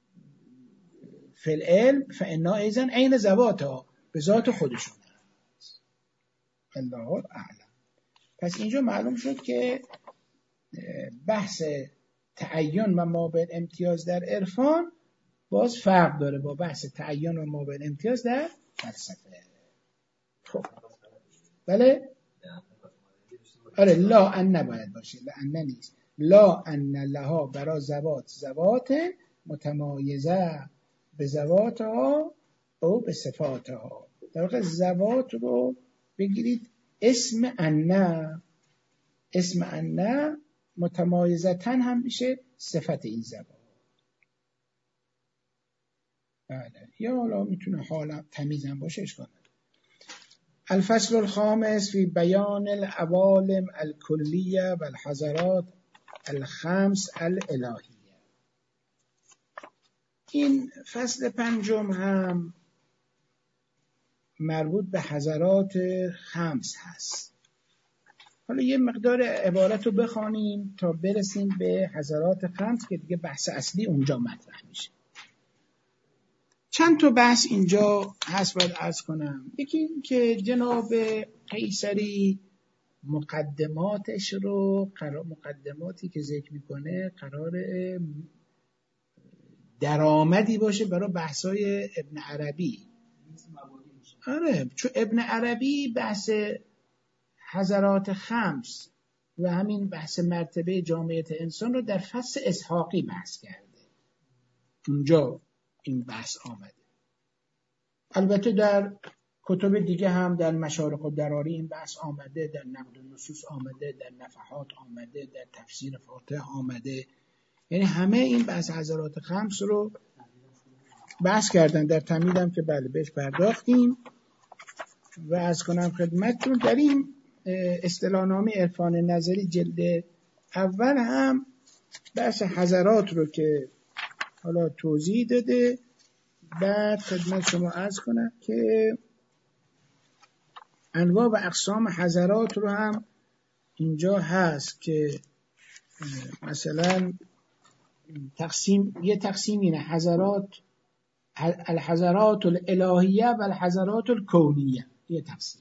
فی العلم فانا ایزن عین ذواتها به ذات خودشون هست. الله اعلم. پس اینجا معلوم شد که بحث تعین و مابعد امتیاز در عرفان باز فرق داره با بحث تعین و مابعد امتیاز در فلسفه. خب بله؟ آره لا ان نباید باشه، لا ان نیست. لا ان لها برا ذوات ذوات متمایزه به ذواتها او به صفاتها. در واقع ذوات رو بگیرید اسم ان، اسم ان متمایزتن هم میشه صفت این ذوات. بله یا حالا میتونه حالا تمیزم باشه اشکال نداره. الفصل الخامس فی بیان العوالم الکلیه و الحضرات الخمس الالهیه. این فصل پنجم هم مربوط به حضرات خمس هست. حالا یه مقدار عبارت رو بخوانیم تا برسیم به حضرات خمس که دیگه بحث اصلی اونجا مطرح میشه. چند تا بحث اینجا هست باید عرض کنم. یکی این که جناب قیصری مقدماتش رو قرار مقدماتی که ذکر میکنه قرار درآمدی باشه برای بحثای ابن عربی. آره، چون ابن عربی بحث حضرات خمس و همین بحث مرتبه جامعیت انسان رو در فصل اسحاقی بحث کرده. اونجا این بحث آمده. البته در کتب دیگه هم در مشارق الدراری این بحث آمده، در نقد النصوص آمده، در نفحات آمده، در تفسیر فاتح آمده. یعنی همه این بحث حضرات خمس رو بحث کردن. در تمهیدم که بله بهش پرداختیم و از کنم خدمتتون در این اصطلاحنامه عرفان نظری جلد اول هم بحث حضرات رو که حالا توضیح داده. بعد خدمت شما عرض کنم که انواع و اقسام حضرات رو هم اینجا هست که مثلا تقسیم یه تقسیم اینه حضرات الحضرات الالهیه و الحضرات الکونیه، یه تقسیم.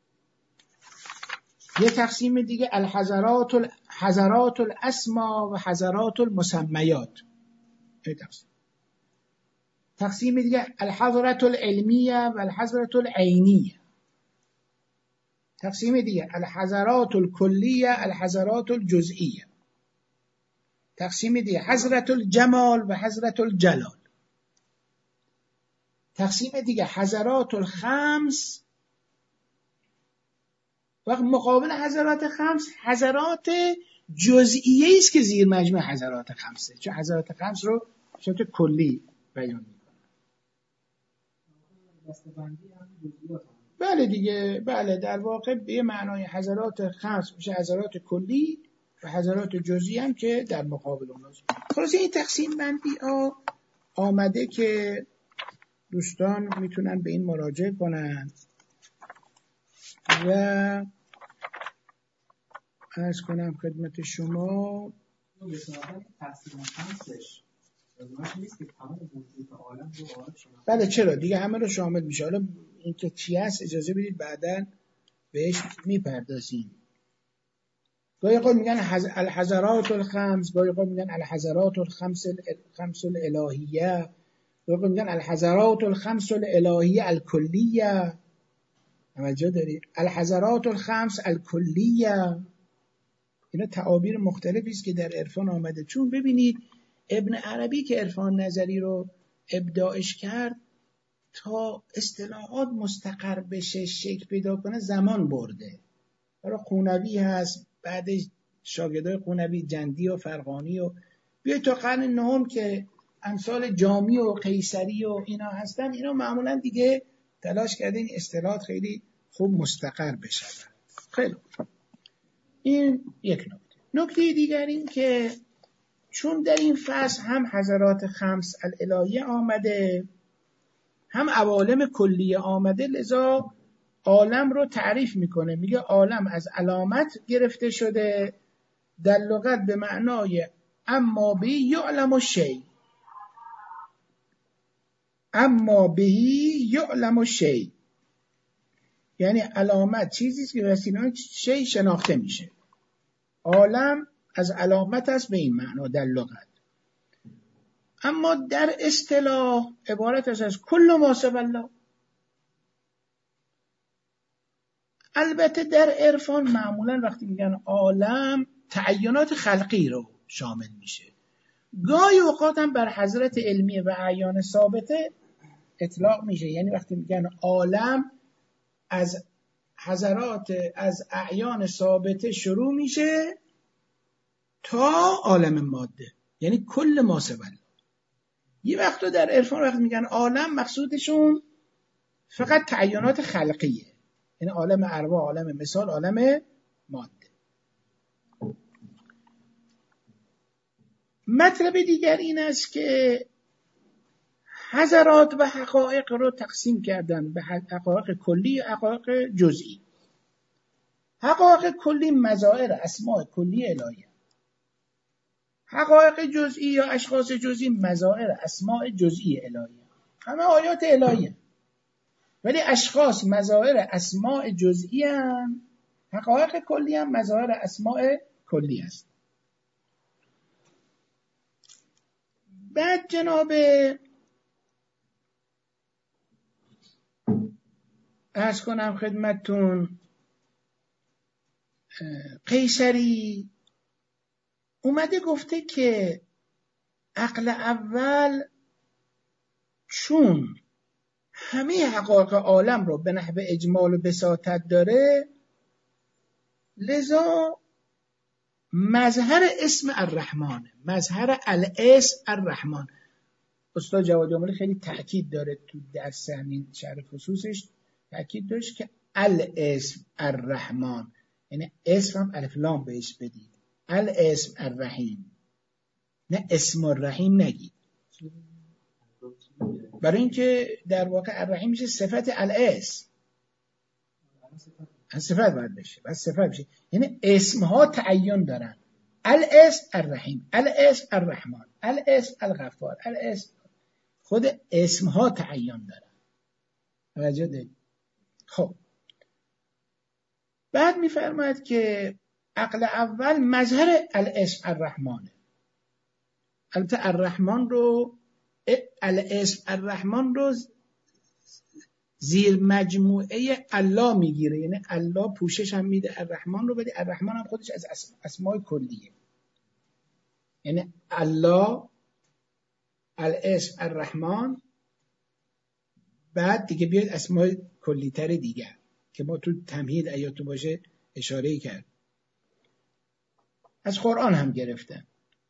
یه تقسیم دیگه الحضرات حضرات الاسما و حضرات المسمیات، یه تقسیم. تقسیم دیگه الحضرات العلمیه و الحضرات العینیه. تقسیم دیگه الحضرات الکلیه الحضرات الجزئیه. تقسیم دیگه حضرت الجمال و حضرت الجلال. تقسیم دیگه حضرات الخمس و مقابل حضرات خمس حضرات جزئیه است که زیر مجموع حضرات خمسه، چون حضرات خمس رو به صورت کلی بیان میکنه. بله دیگه، بله در واقع به معنای حضرات خمس میشه حضرات کلی و حضرات جزئی هم که در مقابل اوناست. خلاص این تقسیم بندی ها آمده که دوستان میتونن به این مراجعه کنن و عرض کنم خدمت شما بله چرا دیگه همه رو شامل میشه. حالا این که چی هست اجازه بدید بعداً بهش میپردازیم. گاهی اوقات میگن الحضرات الخمس، گاهی اوقات میگن الحضرات الخمس الخمس الالهیه، گاهی اوقات میگن الحضرات الخمس الالهیه الکلیه. توجه دارید؟ الحضرات الخمس الکلیه. اینا تعابیر مختلفی است که در عرفان آمده. چون ببینید ابن عربی که عرفان نظری رو ابداعش کرد تا اصطلاحات مستقر بشه شکل پیدا کنه زمان برده. برای قونوی هست، بعدش شاگردای قونوی جندی و فرغانی و بیای تا قرن نهم که امثال جامی و قیصری و اینا هستن، اینا معمولا دیگه تلاش کردن این اصطلاحات خیلی خوب مستقر بشه. خیلی خوب. این یک نکته. نکته دیگر این که چون در این فصل هم حضرات خمس الالهیه آمده هم عوالم کلیه آمده، لذا عالم رو تعریف میکنه. میگه عالم از علامت گرفته شده، در لغت به معنای اما به یعلم الشیء، اما به یعلم الشیء، یعنی علامت چیزی که وسیله شیء شناخته میشه. عالم از علامت است به این معنا در لغت. اما در اصطلاح عبارت است از کل ما سوی الله. البته در عرفان معمولا وقتی میگن عالم تعینات خلقی رو شامل میشه. گاهی اوقات هم بر حضرت علمیه و اعیان ثابته اطلاق میشه. یعنی وقتی میگن عالم از حضرات از اعیان ثابته شروع میشه تا عالم ماده، یعنی کل ما سوی الله. یه وقتا در عرفان وقتی میگن عالم مقصودشون فقط تعینات خلقیه، یعنی عالم ارواح، عالم مثال، عالم ماده. مطلب دیگر این است که حضرات و حقایق رو تقسیم کردن به حقایق کلی و حقایق جزئی. حقایق کلی مظاهر اسماء کلی الهی، حقایق جزئی یا اشخاص جزئی مظاهر اسماء جزئی الهی، همه آیات الهی، ولی اشخاص مظاهر اسماء جزئی هم، حقایق کلی هم مظاهر اسماء کلی است. بعد جناب عرض کنم خدمتتون قیصری اومده گفته که عقل اول چون همه حقایق عالم رو به نحو اجمال و بساطت داره، لذا مظهر اسم الرحمن، مظهر الاسم الرحمن. استاد جواد آملی خیلی تأکید داره تو درس همین شرح خصوصش، تأکید داشت که الاسم الرحمن، یعنی اسم هم الف لام بهش بدید، الاسم الرحیم، نه اسم الرحیم نگید، برای اینکه در واقع الرحیم میشه صفت الاسم، صفت باید بشه، باید صفت بشه، یعنی اسمها تعین دارن، الاسم الرحیم، الاسم الرحمن، الاسم الغفار، الاسم، خود اسمها تعین دارن. توجه دارید؟ خب بعد میفرماید که عقل اول مظهر الاسم الرحمنه. البته الرحمن رو، الاسم الرحمن رو زیر مجموعه الله میگیره، یعنی الله پوشش هم میده الرحمن رو، ولی الرحمن هم خودش از اسماء کلیه، یعنی الله الاسم الرحمن، بعد دیگه بیاید اسماء کلی‌تر دیگه که ما تو تمهید ایاتو باشه اشاره کرد، از قرآن هم گرفتن.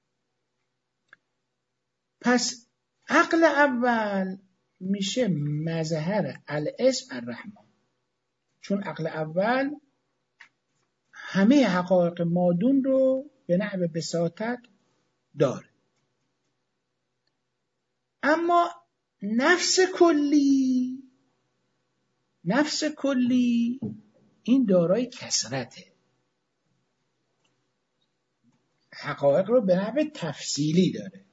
پس عقل اول میشه مظهر الاسم الرحمن، چون عقل اول همه حقایق مادون رو به نحو بساطت داره. اما نفس کلی، نفس کلی این دارای کثرته، حقایق رو به نحو تفصیلی داره.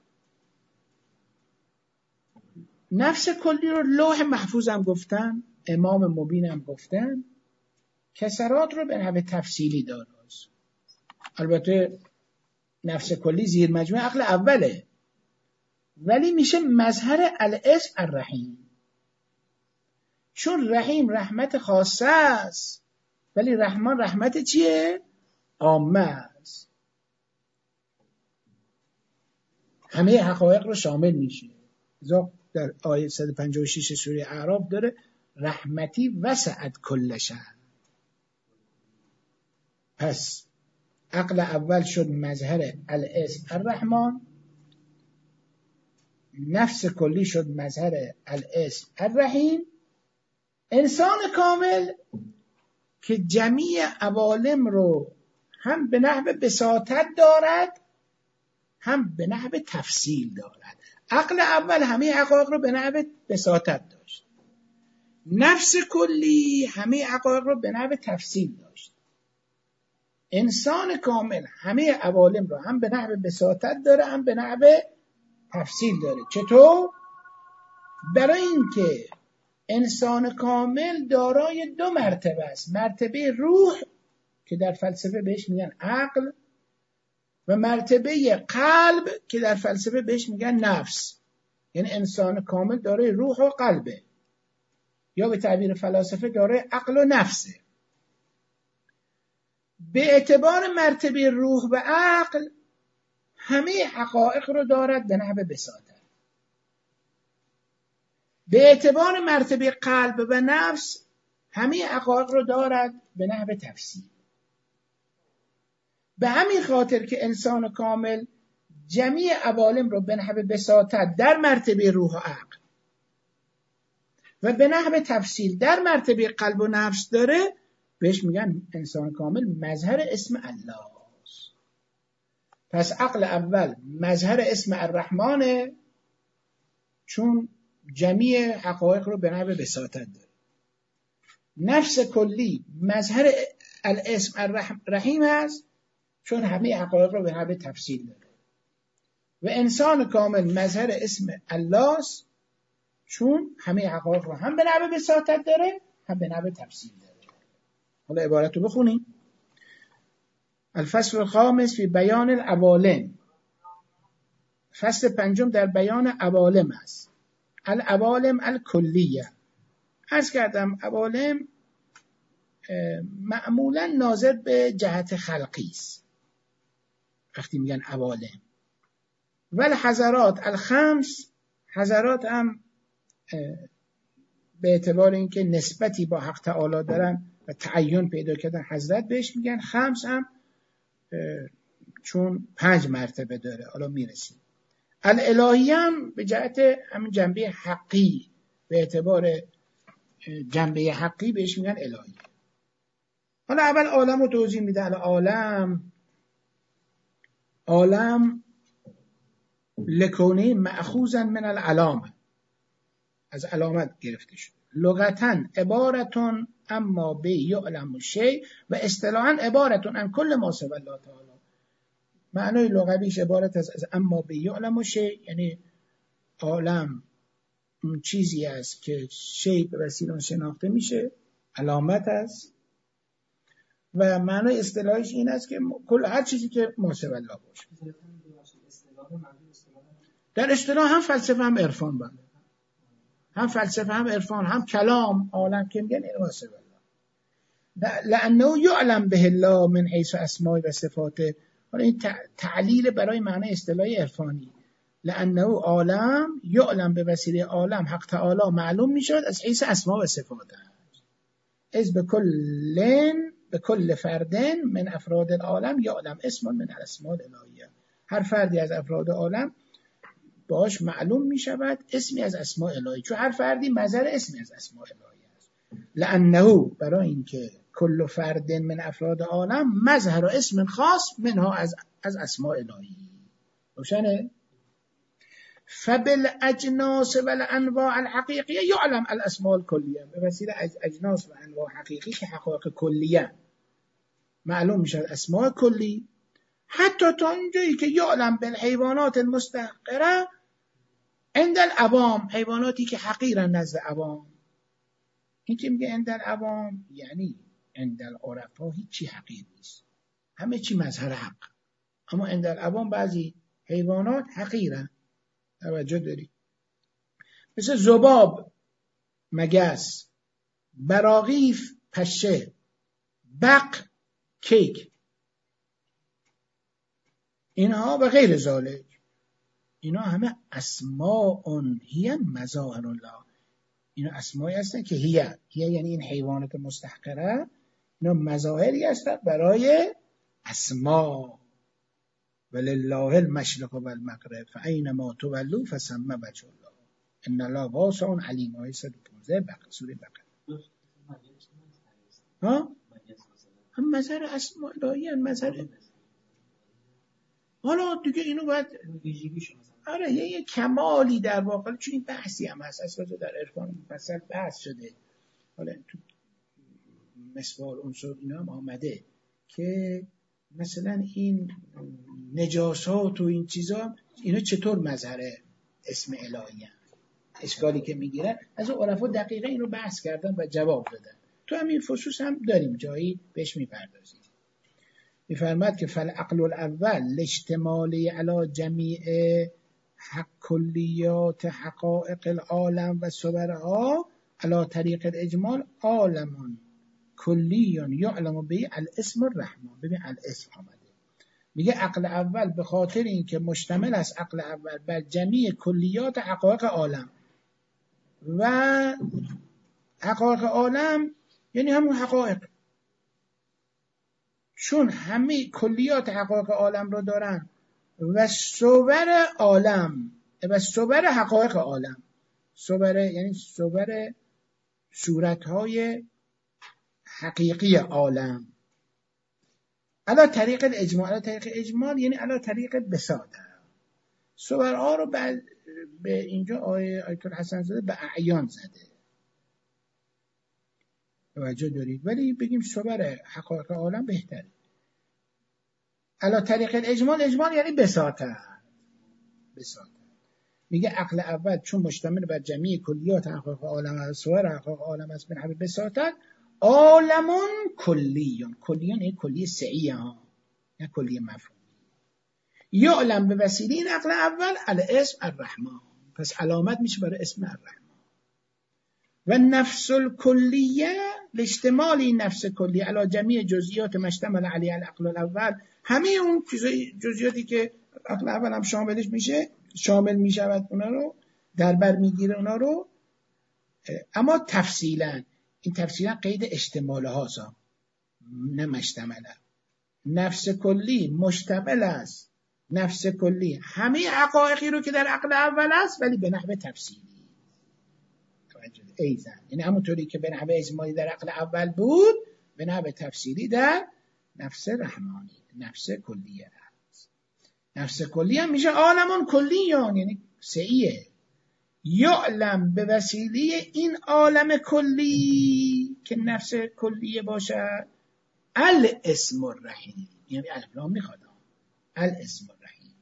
نفس کلی رو لوح محفوظ هم گفتن، امام مبین هم گفتن، کثرات رو به نحو تفصیلی داره. البته نفس کلی زیر مجموعه عقل اوله، ولی میشه مظهر الاسم الرحیم، چون رحیم رحمت خاصه است، ولی رحمان رحمت چیه؟ عامه است، همه حقایق رو شامل میشه. در آیه صد و پنجاه و شش سوره اعراف داره رحمتی وسعت کل شیء. پس عقل اول شد مظهر الاسم الرحمن، نفس کلی شد مظهر الاسم الرحیم. انسان کامل که جمیع عوالم رو هم به نحو بساطت دارد هم به نحو تفصیل دارد. عقل اول همه حقایق رو به نحو بساطت داشت، نفس کلی همه حقایق رو به نحو تفصیل داشت. انسان کامل همه عوالم رو هم به نحو بساطت داره هم به نحو تفصیل داره. چطور؟ برای اینکه انسان کامل دارای دو مرتبه است، مرتبه روح که در فلسفه بهش میگن عقل و مرتبه قلب که در فلسفه بهش میگن نفس. یعنی انسان کامل دارای روح و قلبه، یا به تعبیر فلاسفه دارای عقل و نفسه. به اعتبار مرتبه روح و عقل همه حقایق رو دارد به نحو بساطت، به اعتبار مرتبه قلب و نفس همه حقایق رو دارد به نحو تفصیل. به همین خاطر که انسان کامل جمیع عوالم رو به نحو بساطت در مرتبه روح و عقل و به نحو تفصیل در مرتبه قلب و نفس داره، بهش میگن انسان کامل مظهر اسم الله است. پس عقل اول مظهر اسم الرحمنه، چون جمیع حقایق رو به نحو بساطت داره. نفس کلی مظهر الاسم الرحیم هست چون همه حقایق رو به همه تفصیل داره و انسان کامل مظهر اسم الله است چون همه حقایق رو هم به نحو بساطت داره هم به نحو تفصیل داره. حالا عبارت رو بخونیم. الفصل الخامس فی بیان العوالم، فصل پنجم در بیان عوالم است. العوالم الکلیه، عرض کردم عوالم معمولا ناظر به جهت خلقی است وقتی میگن عوالم. ولی حضرات الخمس، حضرات هم به اعتبار اینکه نسبتی با حق تعالی دارن و تعین پیدا کردن حضرت بهش میگن. خمس هم چون پنج مرتبه داره، حالا میرسیم. الالهی هم به جهت همین جنبه حقی، به اعتبار جنبه حقی بهش میگن الهی. حالا اول عالم رو توضیح میده. عالم عالم لکونه مأخوذا من العلامه، از علامت گرفته شد. لغتا عبارتون اما به یعلم شیء و اصطلاحا عبارتون عن کل ما سوی الله تعالی. معنای لغویش عبارت از, از اما به یعلم شیء، یعنی عالم اون چیزی است که شیء به وسیله اون شناخته میشه، علامت است. و معنای اصطلاحش این است که کل هر چیزی که ما سوی الله باشه. در اصطلاح هم فلسفه هم عرفان بند. هم فلسفه هم عرفان هم کلام عالم که میگن این ما سوی الله. لانه یعلم به الله من حیث اسماء و صفاته. حالا این تعلیل برای معنی اصطلاحی عرفانی. لانه عالم یعلم به وسیله عالم حق تعالی معلوم میشد از حیث اسماء و صفاته. از به کلن به کل فردن من افراد العالم یعلم اسم من الاسماء الالهیه. هر فردی از افراد عالم باش معلوم می شود اسمی از اسماء الهی، چون هر فردی مظهر اسمی از اسماء الهی است. لانه برای اینکه کل فرد من افراد عالم مظهر و اسم خاص منها از از اسماء الهی. روشنه؟ فبالاجناس والانواع الحقیقیه یعلم الاسماء الکلیه. به وسیله اجناس و انواع حقیقی که حقایق کلیه معلوم میشد اسماء کلی. حتی تا اونجایی که یعلم بالحیوانات المستحقره عند العوام، حیواناتی که حقیرن نزد عوام. این که میگه عند العوام یعنی عند العرفا هیچی حقیر نیست، همه چی مظهر حق. اما عند العوام بعضی حیوانات حقیرن. توجه داری؟ مثل ذباب، مگس، براغیف، پشه، بق، کیک، اینها و غیر ذالک، اینا همه اسماء هی مظاهر الله. اینا اسمایی هستن که هی هی یعنی این حیوانات مستحقره، اینا مظاهری هستن برای اسماء. ولله المشرق و المغرب فاینما تولوا فثم وجه الله ان الله واسع علیم. آیه صد و پانزده بقره، سوره بقره. ها هم مظهر اسماء الهی، هم مظهر. حالا دیگه اینو باید آره یه, یه کمالی در واقع، چون این بحثی هم هست اصلا در عرفان مثلا بحث شده. حالا تو مسوال عنصر اینا هم آمده که مثلا این نجاسات و این چیزا اینا چطور مظهر اسم الهی هم. اشکالی که میگیرن از اون عرفا دقیقا اینو بحث کردن و جواب دادن. تو همین فصوص هم داریم جایی بهش میپردازیم. میفرماد که فالعقل الاول لاشتمالی علی جمیع حق کلیات حقائق العالم و صورها علی طریق الاجمال عالم کلی یعلم به الاسم الرحمن. ببین الاسم آمده، میگه عقل اول به خاطر اینکه مشتمل است عقل اول بر جمیع کلیات حقایق عالم و حقایق عالم یعنی همون حقایق، چون همه کلیات حقایق عالم رو دارن و صور عالم و صور حقایق عالم. صور یعنی صور صورتهای حقیقی عالم. علا طریق الاجمال، علا طریق اجمال یعنی علا طریق بساطه. صورها رو به اینجا آیه آیت الحسن زده به اعیان زده توجه دارید؟ ولی بگیم صور حقایق عالم بهتره. علا طریق الاجمال، اجمال یعنی بساطت. بساطت میگه عقل اول چون مشتمل بر جمعی کلیات حقایق عالم است، صور حقایق عالم است، بنحو بساطت عالمون کلیون. کلیون این کلی سعیه ها، نه کلی مفهومی. یعلم به وسیله این عقل اول الاسم الرحمن، پس علامت میشه برای اسم الرحمن. و نفس الکلیه لاشتمال این نفس کلیه علی جمیع جزئیات مشتمل علیه العقل الاول، همه اون جزئیاتی که عقل اول هم شاملش میشه، شامل میشود اونا رو، در بر میگیره اونا رو. اما تفصیلا، این تفصیلا قید اشتمال هاست، نه مشتمله. نفس کلی مشتمل است، نفس کلی همه حقایقی رو که در عقل اول است، ولی به نحو تفصیلی. ایزن یعنی همونطوری که به نحو اجمالی در عقل اول بود، به نحو تفصیلی در نفس رحمانی، نفس کلیه است. نفس کلیه هم میشه عالمون کلیون، یعنی سعیه. یعلم به وسیله این عالم کلی که نفس کلیه باشد الاسم الرحیم، یعنی الف لام میخواد الاسم الرحیم.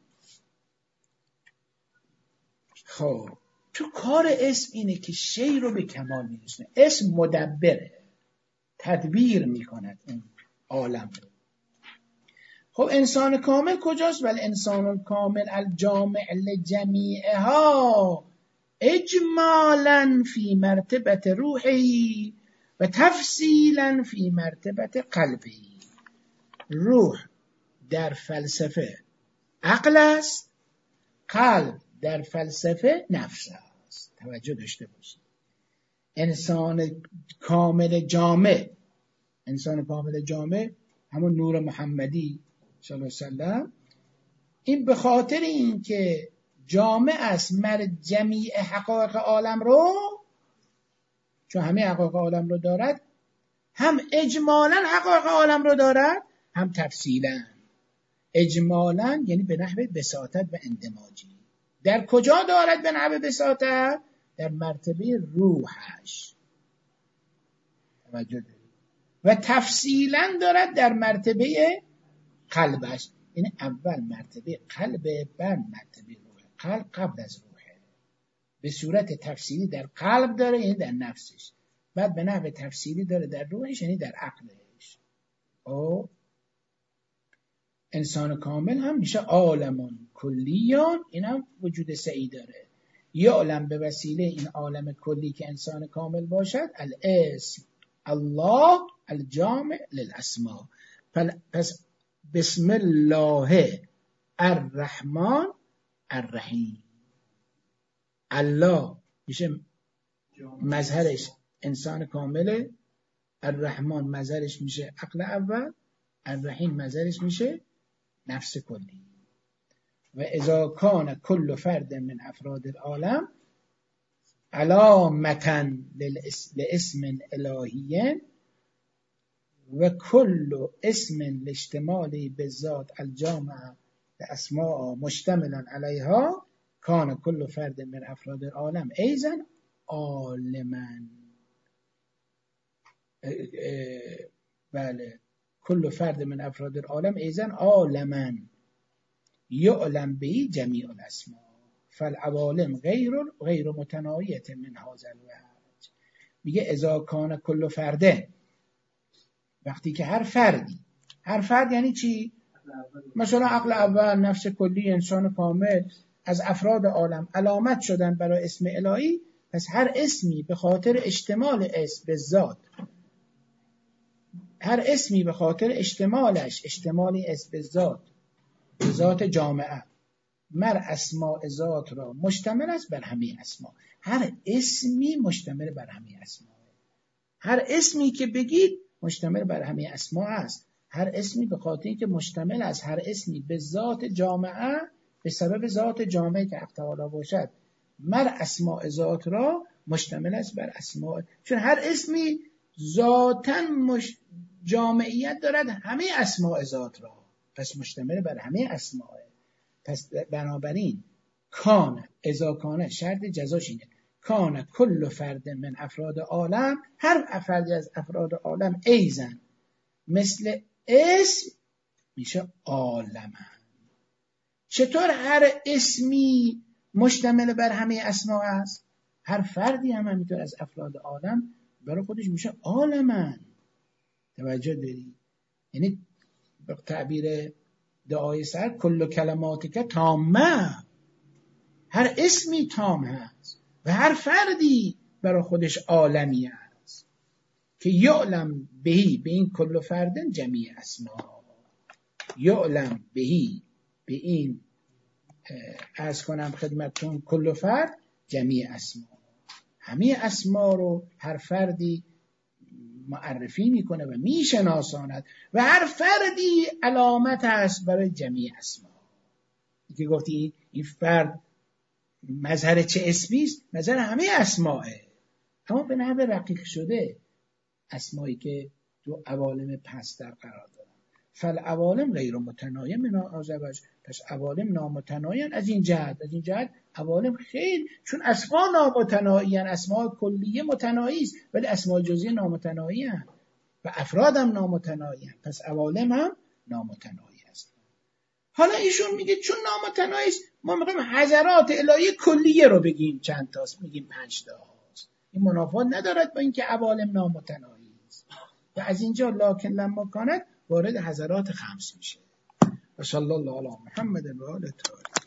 خب تو کار اسم اینه که شی رو به کمال میرسونه. اسم مدبره، تدبیر میکند اون عالم رو. خب انسان کامل کجاست؟ ولی انسان کامل الجامع لجمیعها اجمالا فی مرتبت روحی و تفصیلا فی مرتبت قلبی. روح در فلسفه عقل است، قلب در فلسفه نفس است. توجه داشته باشید. انسان کامل جامع، انسان کامل جامع همون نور محمدی صلی الله علیه وسلم، این به خاطر این که جامع است مر جمیع حقایق عالم رو، چون همه حقایق عالم رو دارد، هم اجمالا حقایق عالم رو دارد، هم تفصیلا. اجمالا یعنی به نحو بساطت و اندماجی. در کجا دارد به نحو بساطت؟ در مرتبه روحش. توجه دارید. و تفصیلا دارد در مرتبه قلبش، یعنی اول مرتبه قلب، بعد مرتبه روح. قلب قبل از روحه، به صورت تفصیلی در قلب داره یعنی در نفسش، بعد به نحو تفصیلی داره در روحش یعنی در عقلش. او انسان کامل هم میشه عالمون کلیون، این هم وجود سعی داره. یعلم به وسیله این عالم کلی که انسان کامل باشد الاسم الله الجامع للاسماء. پس بسم الله الرحمن الرحیم. الله میشه مظهرش انسان کامله، الرحمن مظهرش میشه عقل اول، الرحیم مظهرش میشه نفس کلی. و اذا کان کل فرد من افراد العالم علامة لاسم الهی و کل اسم لاشتمالی بالذات الجامع لاسماء مشتملا علیها کان کل فرد من افراد العالم ایضا عالما. بله، کل فرد من افراد العالم ایضا عالما یعلم به جمیع الاسماء فالعوالم غیر غیر متناهیه من هذا الوجه. میگه اذا کان کل فرد، وقتی که هر فردی، هر فرد یعنی چی؟ مثلا عقل اول، نفس کلی، انسان کامل، از افراد عالم علامت شدن برای اسم الهی، پس هر اسمی به خاطر اشتمال اسم به ذات، هر اسمی به خاطر اشتمالش، اشتمالی اسم به ذات، به ذات جامعه، مر اسماء ذات را مشتمل است بر همه اسما. هر اسمی مشتمل بر همه اسما. هر اسمی که بگید مشتمل بر همه اسما است. هر اسمی به خاطر اینکه مشتمل است، هر اسمی به ذات جامعه، به سبب ذات جامعه که حق تعالی باشد، مر اسماء ذات را مشتمل است بر اسماء، چون هر اسمی ذاتاً مش... جامعیت دارد همه اسماء ذات را، پس مشتمل بر همه اسماء. پس بنابراین کان، اذا کان، شرط جزاش اینه، کان کل فرد من افراد عالم، هر فردی از افراد عالم ایزن مثل اسم میشه عالمن. چطور هر اسمی مشتمل بر همه اسما است؟ هر فردی هم همینطور از افراد عالم برای خودش میشه عالمن. توجه داری؟ یعنی به تعبیر دعای سر کل کلماتک تامه، هر اسمی تام هست و هر فردی برای خودش عالمی است که یعلم بهی، به این کل فردن جمیع اسما، یعلم بهی، به این عرض کنم خدمتتون کل فرد جمیع اسما، همه اسما رو هر فردی معرفی میکنه و میشناساند و هر فردی علامت هست برای جمیع اسما. که گفتی این فرد مظهر چه اسمی است؟ مظهر همه اسماه، اما به نحو رقیق شده، اسمایی که تو عوالم پستر قرار دارن. فالعوالم غیر متناهی من آزوج، پس عوالم نامتناهی از این جهت، از این جهت عوالم خیلی، چون اسما نامتناهی، اسما کلیه متناهی است ولی اسما جزئی نامتناهی هستند و افراد هم نامتناهی هستند، پس عوالم هم نامتناهی است. حالا ایشون میگه چون نامتناهی است ما میگیم حضرات الهی کلیه رو بگیم چند تاست، میگیم پنج تاست. این منافات ندارد با اینکه عوالم نامتناهی است. و از اینجا لکن لما کانت وارد حضرات خمس میشه. و صلی الله علی محمد و آله الطاهرین.